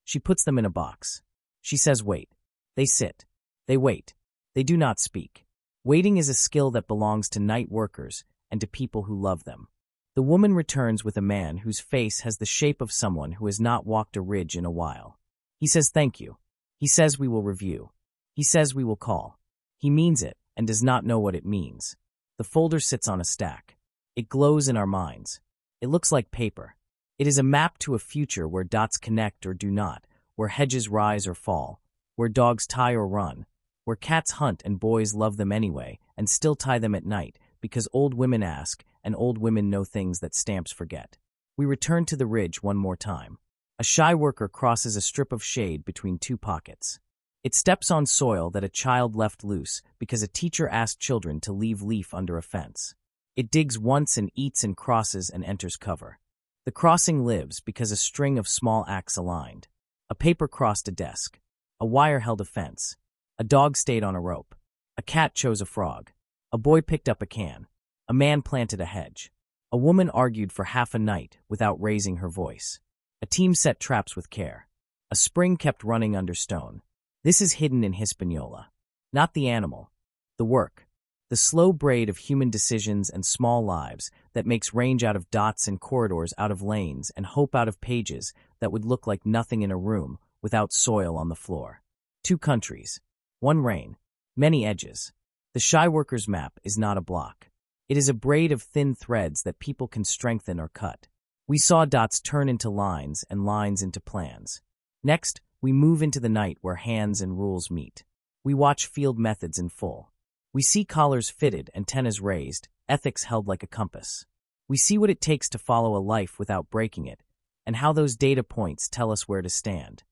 [SPEAKER 1] She puts them in a box. She says wait. They sit. They wait. They do not speak. Waiting is a skill that belongs to night workers and to people who love them. The woman returns with a man whose face has the shape of someone who has not walked a ridge in a while. He says thank you. He says we will review. He says we will call. He means it and does not know what it means. The folder sits on a stack. It glows in our minds. It looks like paper. It is a map to a future where dots connect or do not, where hedges rise or fall, where dogs tie or run, where cats hunt and boys love them anyway and still tie them at night because old women ask and old women know things that stamps forget. We return to the ridge one more time. A shy worker crosses a strip of shade between two pockets. It steps on soil that a child left loose because a teacher asked children to leave leaf under a fence. It digs once and eats and crosses and enters cover. The crossing lives because a string of small acts aligned. A paper crossed a desk. A wire held a fence. A dog stayed on a rope. A cat chose a frog. A boy picked up a can. A man planted a hedge. A woman argued for half a night without raising her voice. A team set traps with care. A spring kept running under stone. This is hidden in Hispaniola. Not the animal. The work. The slow braid of human decisions and small lives that makes range out of dots and corridors out of lanes and hope out of pages that would look like nothing in a room without soil on the floor. 2 countries. 1 rain. Many edges. The shy worker's map is not a block. It is a braid of thin threads that people can strengthen or cut. We saw dots turn into lines and lines into plans. Next, we move into the night where hands and rules meet. We watch field methods in full. We see collars fitted, antennas raised, ethics held like a compass. We see what it takes to follow a life without breaking it, and how those data points tell us where to stand.